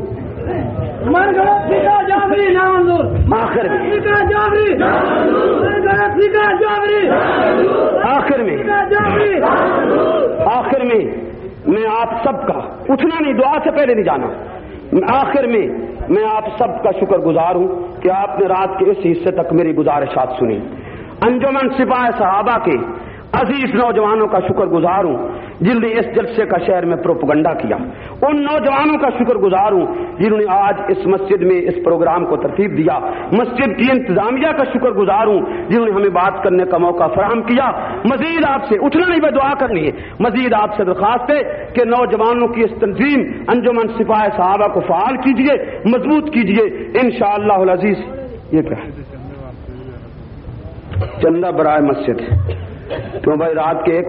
S3: آخر میں میں آپ سب کا اٹھنا نہیں، دعا سے پہلے نہیں جانا، آخر میں میں آپ سب کا شکر گزار ہوں کہ آپ نے رات کے اس حصے تک میری گزارشات سنی۔ انجمن سپاہ صحابہ کے عزیز نوجوانوں کا شکر گزار ہوں جنہوں نے اس جلسے کا شہر میں پروپگنڈا کیا، ان نوجوانوں کا شکر گزار ہوں جنہوں نے آج اس مسجد میں اس پروگرام کو ترتیب دیا، مسجد کی انتظامیہ کا شکر گزار ہوں جنہوں نے ہمیں بات کرنے کا موقع فراہم کیا۔ مزید آپ سے اٹھنا نہیں، دعا کرنی ہے، مزید آپ سے درخواست ہے کہ نوجوانوں کی اس تنظیم انجمن سپاہ صحابہ کو فعال کیجیے، مضبوط کیجیے انشاءاللہ العزیز۔ یہ کیا چندہ برائے مسجد، کیوں بھائی رات کے